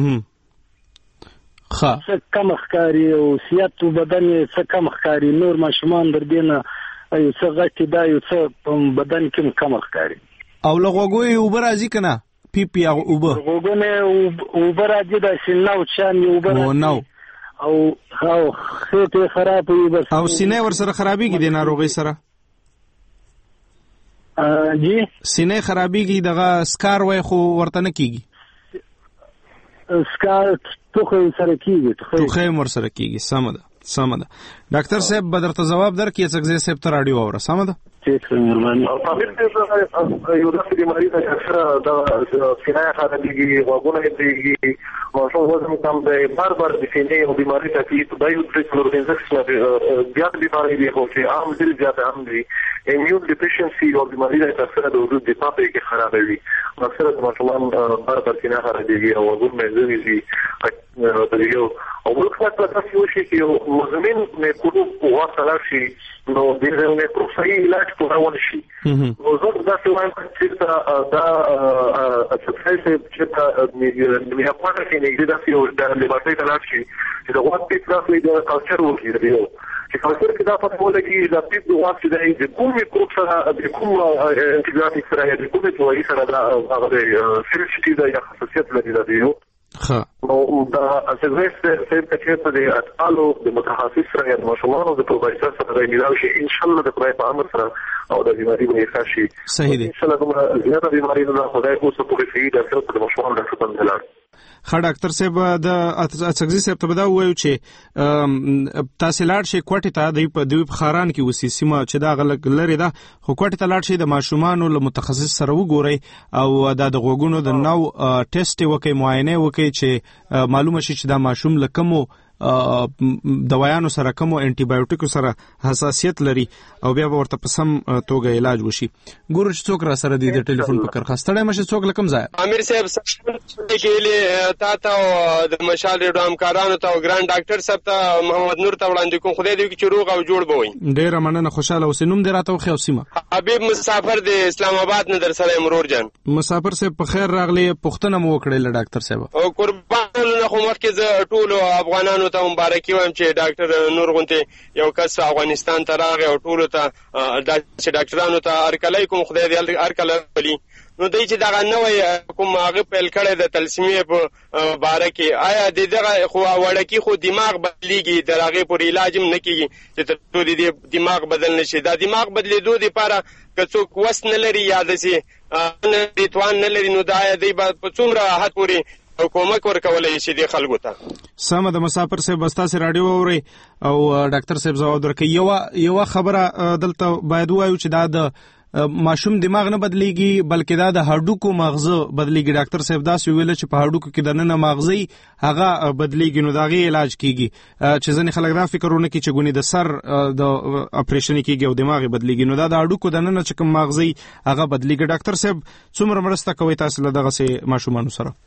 ښه څه کم ښکاري او صحت بدن یې څه کم ښکاري نور ماشومان در دې نه یو څه غټې دا یو څه په بدن کې کم ښکاري او له غوږو یې اوبه راځي که نه پی پی هغه اوبه غوږونه اوبه راځي داسې نو شان یې اوبه راځي نو او او خېټه خراب وي بس او سینې ورسره خرابېږي د ناروغۍ سره جی سینې خرابېږي دغه سکار وای خو ورته نه کیږي سکار توخه سره کیږي توخه ور سره کیږي سم ده سم ده. ډاکټر صاحب به درته ځواب درکړي څنګه صاحب ته راډیو اوره سم ده. چې څنګه او په دې یو داسې بیماری ده چې سره د سینې خرابېږي غوږونه یې دیږي ماشوم وزن کم دی بار بار د سینې او بیماری تکلیف د یو ډول کلورینزکس بیا د بیماری دی خو چې عام دي زیات عام دي ایمیون ډیفیشنسي او بیماری ده سره د وجود د پاپې کې خرابوي اکثر د ماشومان بار بار سینې خرابېږي او غوږونه یې دیږي د یو او وخت په تاسو یو شي چې مزمن مې کوو په واسطه شي نو د دې په صحیح علاج کوول شي نو زه دا څه وایم چې دا دا اکسرسایز چې دا مې هغه کې نه دا یو د لیبرټي علاج شي چې دا وخت په تاسو د کلچر وکړي دی چې کلچر کې دا په ټول کې دا په وخت کې د کوم میکروب سره د کوم انټیبیوټیک سره د کوم ځای سره دا هغه سنسیټیو دی یا حساسیت لري دا دی ها نو دا اساس څه چې په دې اټالو د متخصص سره د مشورو د پروفیسور سره د ملاوي شي ان شاء الله د پرای په امر سره او د بیماری به ښه شي. صحیح دي. ان شاء الله کومه زیاته بیماری نه خدای اوسه پوری شي د څه د مشورو د څه بندلار. خا ډاکټر صاحب د اڅګزي صاحب ته دا وایو چې تاسو لاړ شي کوټه ته د په دوی خاران کې وسی سیمه چې دا غلط لري دا خو کوټه ته لاړ شي د ماشومان له متخصص سره وګوري او د غوګونو د نو ټیسټ وکي معاینه وکي چې معلومه شي چې دا ماشوم لکمو دوايانو سره کوم انټي بایوټیکو سره حساسیت لري او بیا ورته په سم توګه علاج وشي. ګورو چې څوک را سره دی د ټلیفون په کار خاصه مشه څوک لکم ځای امیر صاحب څنګه کېلې تا ته د مشال ریډو همکارانو ته او ګران ډاکټر صاحب ته محمد نور ته وړاندې کوم خدای دې چې روغ او جوړ بوي. ډیر مننه خوشاله اوسې. نوم دې راته خو سیمه حبیب مسافر د اسلام آباد نه در سره مرور جان. مسافر صاحب په خیر راغلی پښتنه مو وکړل ډاکټر صاحب او قربان نه خو مخکې ز ټول افغانانو ته مبارکي وایم چې ډاکټر نور غونته یو کس افغانستان ته راغی او ټول ته د ډاکټرانو ته ارکلای کوم خدای دې ارکلای ولي نو دای چې دا نوې کوم هغه پیل کړی د تلسیمې په باره کې آیا د دغه خو وړکی خو دماغ بدلیږي د هغه پر علاج هم نه کیږي چې ته د دماغ بدل نشي دا دماغ بدلیدو لپاره که څوک وس نه لري یا د سي نه توان نه لري نو دا دی په څومره حد پوري حکومت ورکولای شي د خلکو ته. سم د مسافر صاحب بستا سي رادیو اوري او ډاکټر صاحب زو درکې یو یو خبره دلته باید وایو چې دا د ماشوم دماغ نه بدلیږي بلکې دا د هډوکو مغزه بدلیږي. ډاکټر صاحب دا ویل چې په هډوکو کې د نن مغزي هغه بدلیږي نو داغي علاج کیږي چې ځنې خلک دا فکرونه کوي چې ګونی د سر د اپریشن کیږي او دماغ بدلیږي نو دا د هډوکو د نن چې کوم مغزي هغه بدلیږي. ډاکټر صاحب څومره مرسته کوي تاسو له دغه سي ماشومان سره؟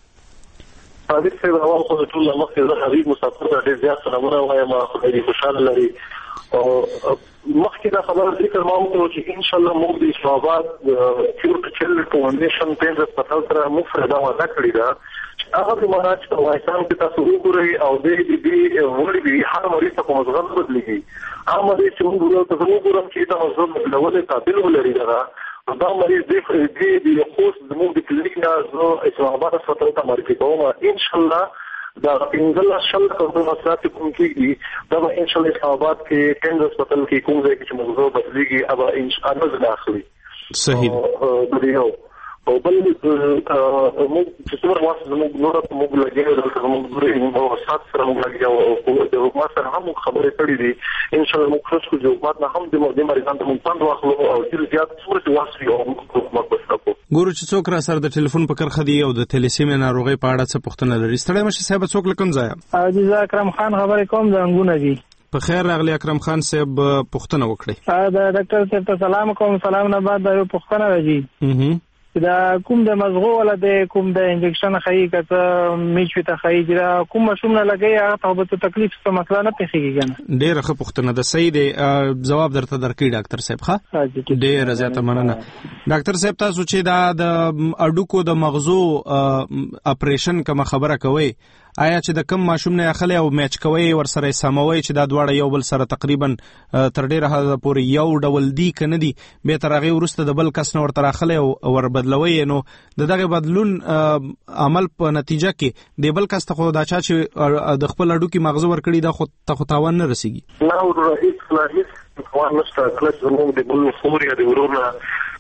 حبیب صاحب اول خو ټول مخکې زه حبیب مسافر ته ډېر زیات سلامونه وایم خدای دې خوشاله لري او مخکې دا خبره ذکر ما وکړو چې ان شاء الله موږ د اسلام آباد کیور چل فاونډیشن پین هسپتال سره مفرده وعده کړې ده چې هغه بیماران چې په افغانستان کې تاسو وګورئ او د دې وړي دي هر مریض ته کوم ځای بدلېږي هغه مریض چې موږ وګورو چې دا مزون بدلول قابل ولري دا دا مریض دې دې د خوست زموږ د کلینیک نه زه اسلام آباد هسپتال ته معرفي کوم ان شاء الله دا انځل شل کوم مسلات کوم کېږي دا ان شاء الله اسلام آباد کې پین هسپتال کې کوم ځای کې موضوع بدلېږي ابا ان شاء الله نه اخلي. صحیح دی او بل موږ چې څومره واسه موږ نور ته موږ لګیږو دلته موږ ګورې او سات سره موږ لګیږو او د حکومت سره هم خبرې کړې دي ان شاء الله موږ خوشو چې حکومت نه هم د مریضانو ته موږ پاند واخلو او چې زیات څومره واسه یو حکومت وساتو. ګورو چې څوک را سره د ټلیفون په کرخه دی او د تلیسیمې ناروغي په اړه څه پوښتنه لري. ستړی مشه صاحب څوک لکم ځای عزیز اکرم خان خبرې کوم د انګونه دي. په خیر راغلی اکرم خان صاحب پوښتنه وکړي. دا ډاکټر صاحب ته سلام کوم. سلام نه بعد دا پوښتنه راځي دا کوم د مزغو ولا د کوم د انجکشن خای کته میچو ته خای دا کوم مشوم نه لګي هغه په تکلیف څه مسله نه پیښیږي کنه. ډیره ښه پوښتنه ده صحیح دی جواب درته درکې ډاکټر صاحب. ښه ډیره زیاته مننه ډاکټر صاحب. تاسو چې دا د اډوکو د مغزو اپریشن کوم خبره کوي آیا چې د کم ماشوم نه اخلي او میچ کوي ور سره سموي چې دا دواړه یو بل سره تقریبا تر ډیره حد پورې یو ډول دی کنه دي به تر هغه ورسته د بل کس نه ور تر اخلي او ور بدلوي نو دغه بدلون عمل په نتیجه کې د بل کس ته خو دا چا چې د خپل اډو کې مغز ور کړی دا خو ته تاوان نه رسیږي. نو رئیس رئیس کوم نشته کله چې موږ د بل فوریا د ورونه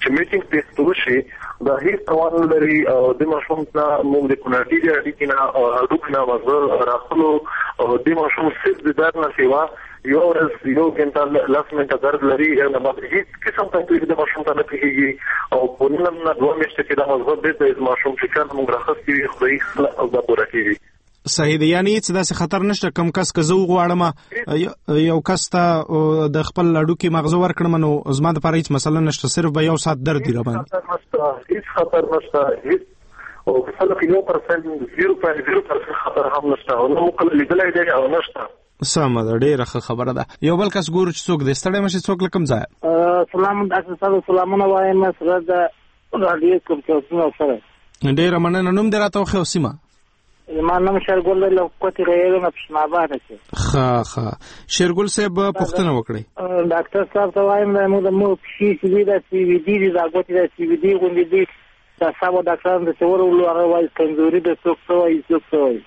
چې میټینګ ټیسټ وشي دا هیڅ توان لري او د ماشوم ته موږ د کوناټي دی اړیکې نه او هډوک نه مزه راخلو او د ماشوم صرف د درد نه سیوا یو ورځ یو ګنټه لاس منټه درد لري نه ماته هیڅ قسم ته د ماشوم ته نه کېږي او په نن نه دوه میاشتې کې دا مزه د ماشوم چې کله موږ راخستي خدای خپل او دا پوره کېږي. صحیح دی، یعنی څه داسې خطر نشته کم کس که زه وغواړم یو کس ته د خپل هډوکي مغزه ورکړم نو زما دپاره هیڅ مسله نشته، صرف به یو ساعت درد وي راباندې؟ هیڅ خطر نشته، هیڅ او خلک یو پرسنټ زیرو پوینټ زیرو پرسنټ خطر هم نشته او نو کله لیدلی دی او نشته. سمه ده، ډېره ښه خبره ده. یو بل کس ګورو چې څوک دی، ستړی مشي څوک له کوم ځایه؟ سلام ډاکټر صاحب، سلامونه وایم سره د راډیو کوم سره. ډېره مننه. نوم دې راته وښیه او سیمه؟ ما نوم شېرګل دی، له کوټې راغلی یم پشما آباده کې. ښه ښه شېرګل صاحب پوښتنه وکړئ. ډاکټر صاحب ته وایم زموږ د مور پښې چې دي دا سی وي ډي دي، دا ګوتې دا سی وي ډي غوندې دي، دا صاحبو ډاکټرانو ته چې ورولو هغه وایي کمزوري ده، څوک څه وایي څوک څه وایي.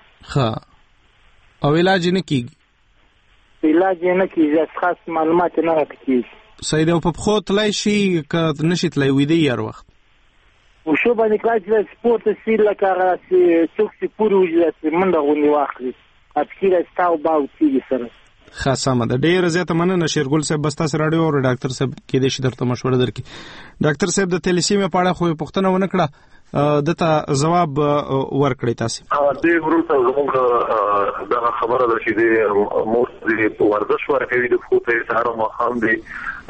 ښه او علاج یې نه کېږي؟ علاج یې نه کېږي، خاص معلومات یې نه راته کېږي. صحیح دی. او په پښو تللی شي که نه شي تللی ویده هر وخت؟ وشو باندې کله چې سپورت سي لکه هغه څوک چې پورې وځي داسې منډه غوندې واخلي اپکي راستا او باو کېږي سره. ښه سمه ده، ډېره زیاته مننه شېرګل صاحب. بس تاسې راډیو اورئ، ډاکټر صاحب کېدای شي درته مشوره درکړي. ډاکټر صاحب د تیلیسیمیا په اړه خو یې پوښتنه ونه کړه، دته ځواب ورکړئ تاسې. دې وروسته زموږ دغه خبره ده چې د مور د ورزش ورکوي د پښو ته سهار او ماښام دی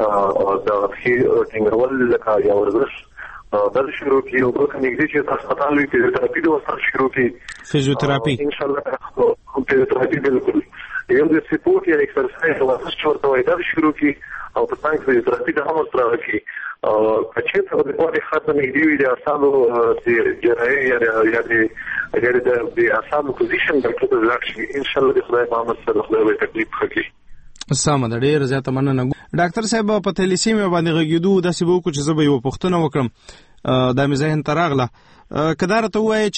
د پښې ټینګرول لکه یا ورزش دا شروع کی او په نږدې چې هسپتال وي فزیوتراپي د وسره شروع کی فزیوتراپي ان شاء الله فزیوتراپي بالکل یو د سپورت یا ایکسرسایز او ورزش ورته وای دا شروع کی او په څنګه فزیوتراپي د هم سره کی او کچې ته د پوهې خاطر نږدې وي د اعصابو د جراحي یا یا د د اعصابو پوزیشن د ټول لاک شي ان شاء الله د خدای په امر سره خدای به تکلیف وکړي. سمه ده، ډېره زیاته مننه. ډاکټر صاحب په تیلیسیمیا باندې غږېدو داسې به وکړو چې زه به یوه پوښتنه وکړم، دا مې ذهن ته راغله. که دا راته ووایې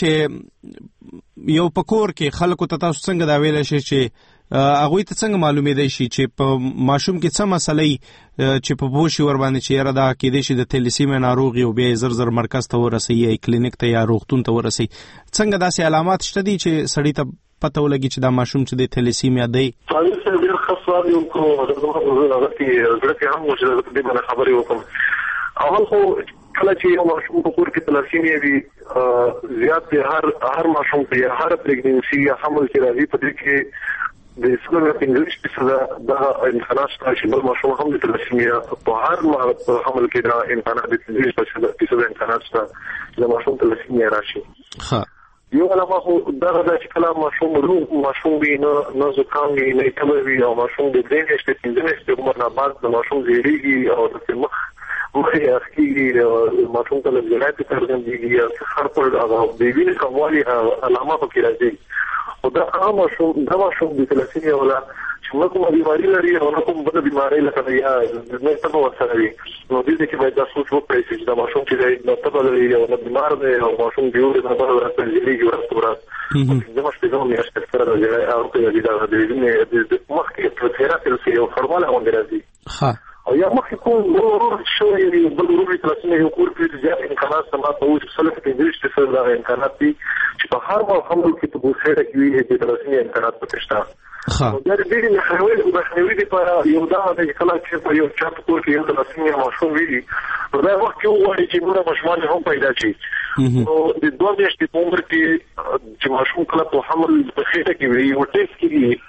چې یو په کور کې خلکو ته تاسو څنګه دا ویلی شئ چې هغوی ته څنګه معلومېدی شي چې په ماشوم کې څه مسله چې په پوه شي ورباندې چې یاره دا کېدای شي د تیلیسیمیا ناروغ یو بیا یې زر زر مرکز ته ورسوي یا کلینیک ته یا روغتون ته ورسوي، څنګه داسې علامات شته دي چې سړي ته پته ولګي چې دا ماشوم چې د تیلیسیمیا دی؟ ډېر ښه سوال یو کو هغه کې زړه کې هم چې د دې باندې خبرې وکړم. اول خو کله چې یو ماشوم په کور کې تلاسیمیا وي زیات دی هر هر ماشوم په هر پریګننسي یا حمل کې راځي په دې کې د سکول په انګلیش کې دا امکانات شته چې بل ماشوم هم د تلاسیمیا په هر حمل کې دا امکانات د انګلیش په څیر امکانات شته چې ماشوم تلاسیمیا راشي. ښه یو علامه خو دغه ده چې کله ماشوم روغ ماشوم وي نه نه زکام وي نه تبه وي او ماشوم د درې میاشتې پنځه میاشتې عمر نه بعد د ماشوم زیړېږي او د مخ مخ یې اخکېږي او ماشوم ته لږ څرګندېږي یا خر پر هغه د وینې کموالي علامه پکې راځي. او دا هغه ماشوم دا ماشوم د تلاسیمیا ولا چې نه کومه بیماري لري او نه کومه بله بیماري لکه یا نه تبه ورسره وي، نو دې کې باید دا سوچ وکړئ چې دا ماشوم چې دی تبه لري او نه بیمار دی او ماشوم د یو ورځ نه بله ورځ زیږېږي ورځ په ورځ پنځه شپږ میاشتې سره راځي او د وینې مخکې تراپي یو فارموله غوندې راځي او یا مخکې کوم ورور شوی وي بل ورور یې تلاسیمیا یو کور کې زیات امکانات سما ته وایي چې سلف پنځه ویشت فیصد دغه امکانات دي چې په هر حمل کې په بوسیره کې وي د تلاسیمیا امکانات پکې شته. دا د دې مخنیوي او مخنیوي لپاره یو دا د کله چې په یو چا په کور کې یو تلاسیمیا ماشوم وي نو دا وخت کې وایي چې موږ ماشومان هم پیدا شي. نو د دوه میاشتې په عمر کې چې ماشوم کله په حمل په خېټه کې وي یو ټیسټ کېږي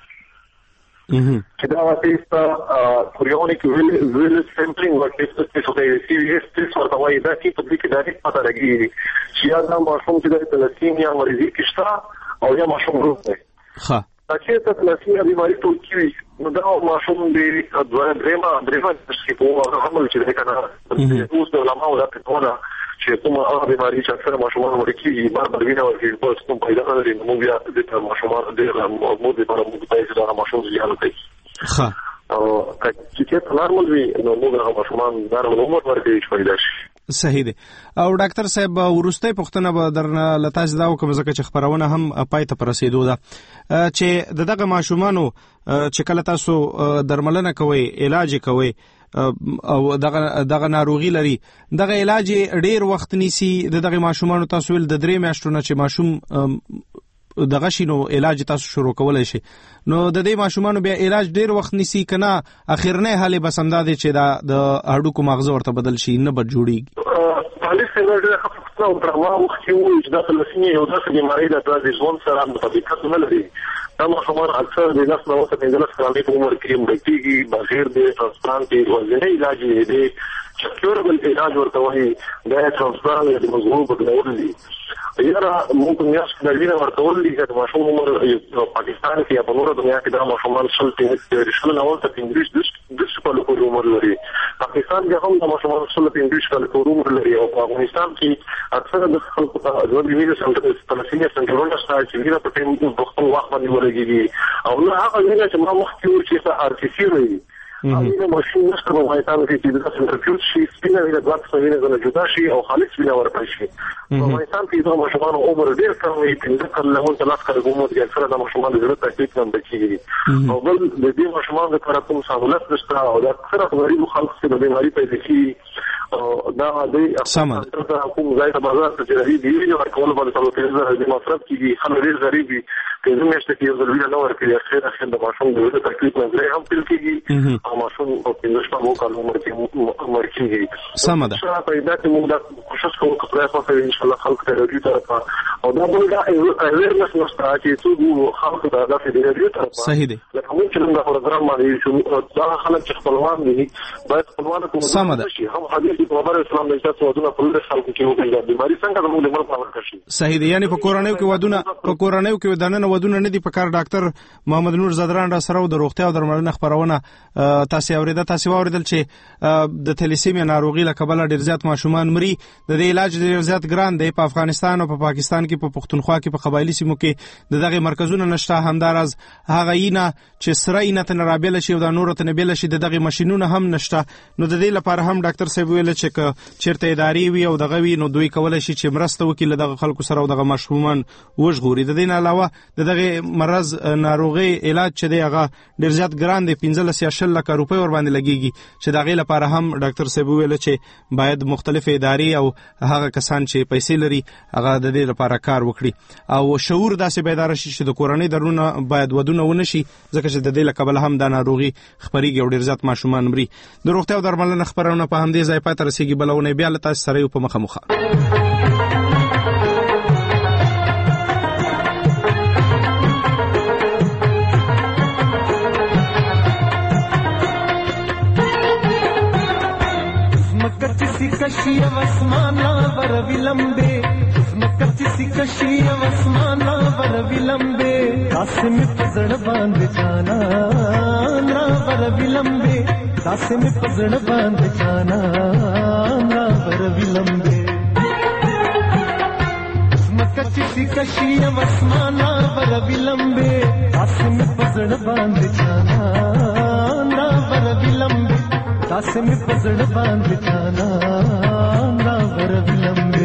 چې دا ټیسټ کوریونیک ویل سیمپلینګ ورته ټیسټ څه دی سی وی اس ټیسټ ورته وایي دا چې په دې کې دا هیڅ پته لګي چې یا دا ماشوم چې د تلاسیمیا مریضي کې شته او یا ماشوم روغ دی. ښه چې ته تلاسیمیا بیماری ټول کیږي نو دا ماشوم دی دوه درېما درېما چې په هغه حمل چې دی کنه اوس د علماء دا په توګه چې کومه هغه بیماری چې اکثر ماشومان ورکیږي بار بار وینه ورکیږي په کوم پیدا نه لري نو بیا د ماشومان د مو د لپاره موږ ته چې دا ماشوم زیان کوي. ښه او چې ته نارمل وي نو موږ هغه ماشومان نارمل عمر ورکوي چې پیدا شي. صحیح دی. او ډاکټر صاحب وروستۍ پوښتنه به درنه له تاسو دا وکړم ځکه چې خپرونه هم پای ته په رسېدو ده چې د دغه ماشومانو چې کله تاسو درملنه کوئ علاج کوئ او دغه دغه ناروغي لري دغه علاج ډیر وخت نیسي دغه ماشومان تاسو ول د درې میاشتو نه چې ماشوم دغه شینو علاج تاسو شروع کولای شي نو د دې ماشومان بیا علاج ډیر وخت نیسي کنه اخرنه حالې بس انداز چې دا د هډوکو مغز ورته بدل شي نه بد جوړي پالیس څنګه خپل او ترما وخت یو چې د فلسطیني یو داسې بیماری د د ژوند سره مطابقت نه لري دا ماشومان اکثر د نس نو څه پنځلس کلنې په عمر کې مړ کېږي بغیر د ترانسپلانت او ځینې علاج یې د کیوربل علاج ورته وایي د ترانسپلانت د مزغو بدلول دي یاره موږ په میاشت کې د وینې ورکول دي چې ماشوم عمر پاکستان کې یا په نورو دنیا کې دا ماشومان شل پنځه شل نه ورته پنځه دېرش کاله پورې عمر لري پاکستان کې هم د ماشومان شل پنځه کاله پورې عمر لري او په افغانستان کې اکثره د خلکو ته د وینې سنټر فلسطیني سنټرونه شته چې وینې په ټیم په خپل وخت باندې ولګيږي او نه هغه وینې چې ما مخکې چې په ار سی سی وي هغه ماشوم نشته په افغانستان کې چې د سنټریفیوج شي سپینه وینه د وخت وینه نه جدا شي او خالص وینه ورکړي شي په افغانستان کې د ماشومان عمر ډېر کم وي پنځه کاله له مونږ لاس کړو موږ د اکثره د ماشومان د ضرورت تکلیف هم بچي او بل د دې ماشومان د کارتون سہولت نشته او د اکثره غریب خلک چې د بیماری پیدا کیږي دا د سمه کوم ځای ته بازار ته چې دی دی ورکول باندې په پیسې د مصرف کیږي خلک ډېر غریب دي که زموږ شته کې یو ضروري نه ورکړي اخر اخر د ماشوم د ضرورت تکلیف نه هم تل کیږي او ماشوم په پنځه شپږ کالو عمر کې عمر کېږي سمه ده چې پیدا کې موږ د کوشش کوو چې تاسو ته ان شاء الله خلک ته راځي طرفه او دا بل دا اویرنس نشته چې څو خلک ته دا چې دی طرفه صحیح دی لکه موږ چې موږ پروګرام باندې شو دا خلک چې خپلوان دي باید خپلوان کوم سمه ده هم حدیث پیغمبر اسلام د تاسو ودونه په لږ خلکو کې وکړي د بیماری څنګه موږ له مرګ ورکړي صحیح دی یعنی په کورونیو کې ودونه په کورونیو کې ودانه ودونه نه دي په کار ډاکټر محمد نور زدران را سره د روغتیا او درملنې خبرونه تاسو اوریدل تاسو اوریدل چې د تلیسیمیا ناروغي له کبله ډیر زیات ماشومان مري د دې علاج ډیر زیات ګران دی په افغانستان او په پاکستان کې په پښتونخوا کې په قبایلی سیمو کې د دغه مرکزونو نشته همدارز هغه یینه چې سره یینه تن رابل شي او د نور تن بیل شي د دغه ماشينونه هم نشته نو د دې لپاره هم ډاکټر صاحب ویل چې چیرته اداري وي او دغه وی نو دوی کولای شي چې مرسته وکړي دغه خلکو سره او دغه ماشومان وژغوري د دې نه علاوه دغه مرز ناروغي علاج چې دی هغه ډیر زیات ګران دی پنځلس یا شل لک روپۍ ور باندې لګيږي چې دغه لپاره هم ډاکټر صاحب ویل چې باید مختلف اداري او هغه کسان چې پیسې لري هغه د دې لپاره کار وکړي او شعور داسې بیدار شي چې د کورنۍ درونه باید ودونه ونشي ځکه چې د دې لکبل هم د ناروغي خبريږي او ډیر زیات ماشومان مري د روغتیا او درملنې خبرونه په همدې ځای پاتې رسیدي بلونه بیا له تاسو سره په مخه مخه کشی واسمانا ور ولمبے مکچ سی کشی واسمانا ور ولمبے قاسم پزڑ باندھ جانا نا ور ولمبے قاسم پزڑ باندھ جانا نا ور ولمبے مکچ سی کشی واسمانا ور ولمبے قاسم پزڑ باندھ جانا نا ور ولمبے قاسم پزڑ باندھ جانا نا ور ولمبے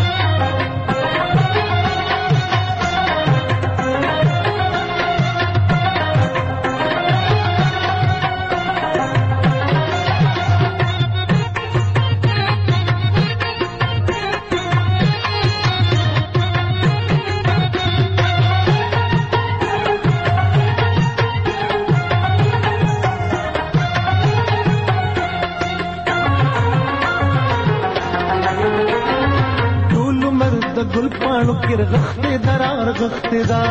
گل پانو کر غختے درار غختے دا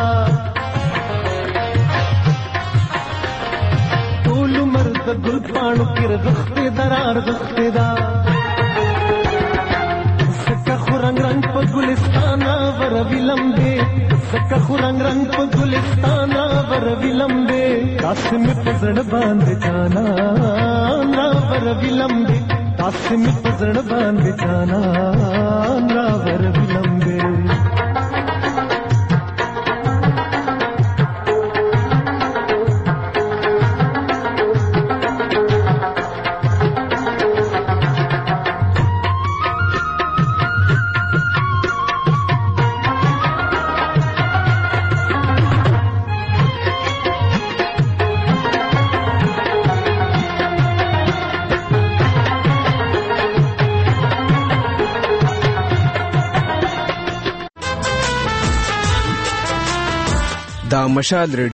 طول مرد گل پانو کر غختے درار غختے دا سکا خورنگ رنگ پا گلستانا ور ولمبے سکا خورنگ رنگ پا گلستانا ور ولمبے قاسم پزڑ باندھ جانا نا ور ولمبے قاسم پزڑ باندھ جانا نا ور ولمبے د مشال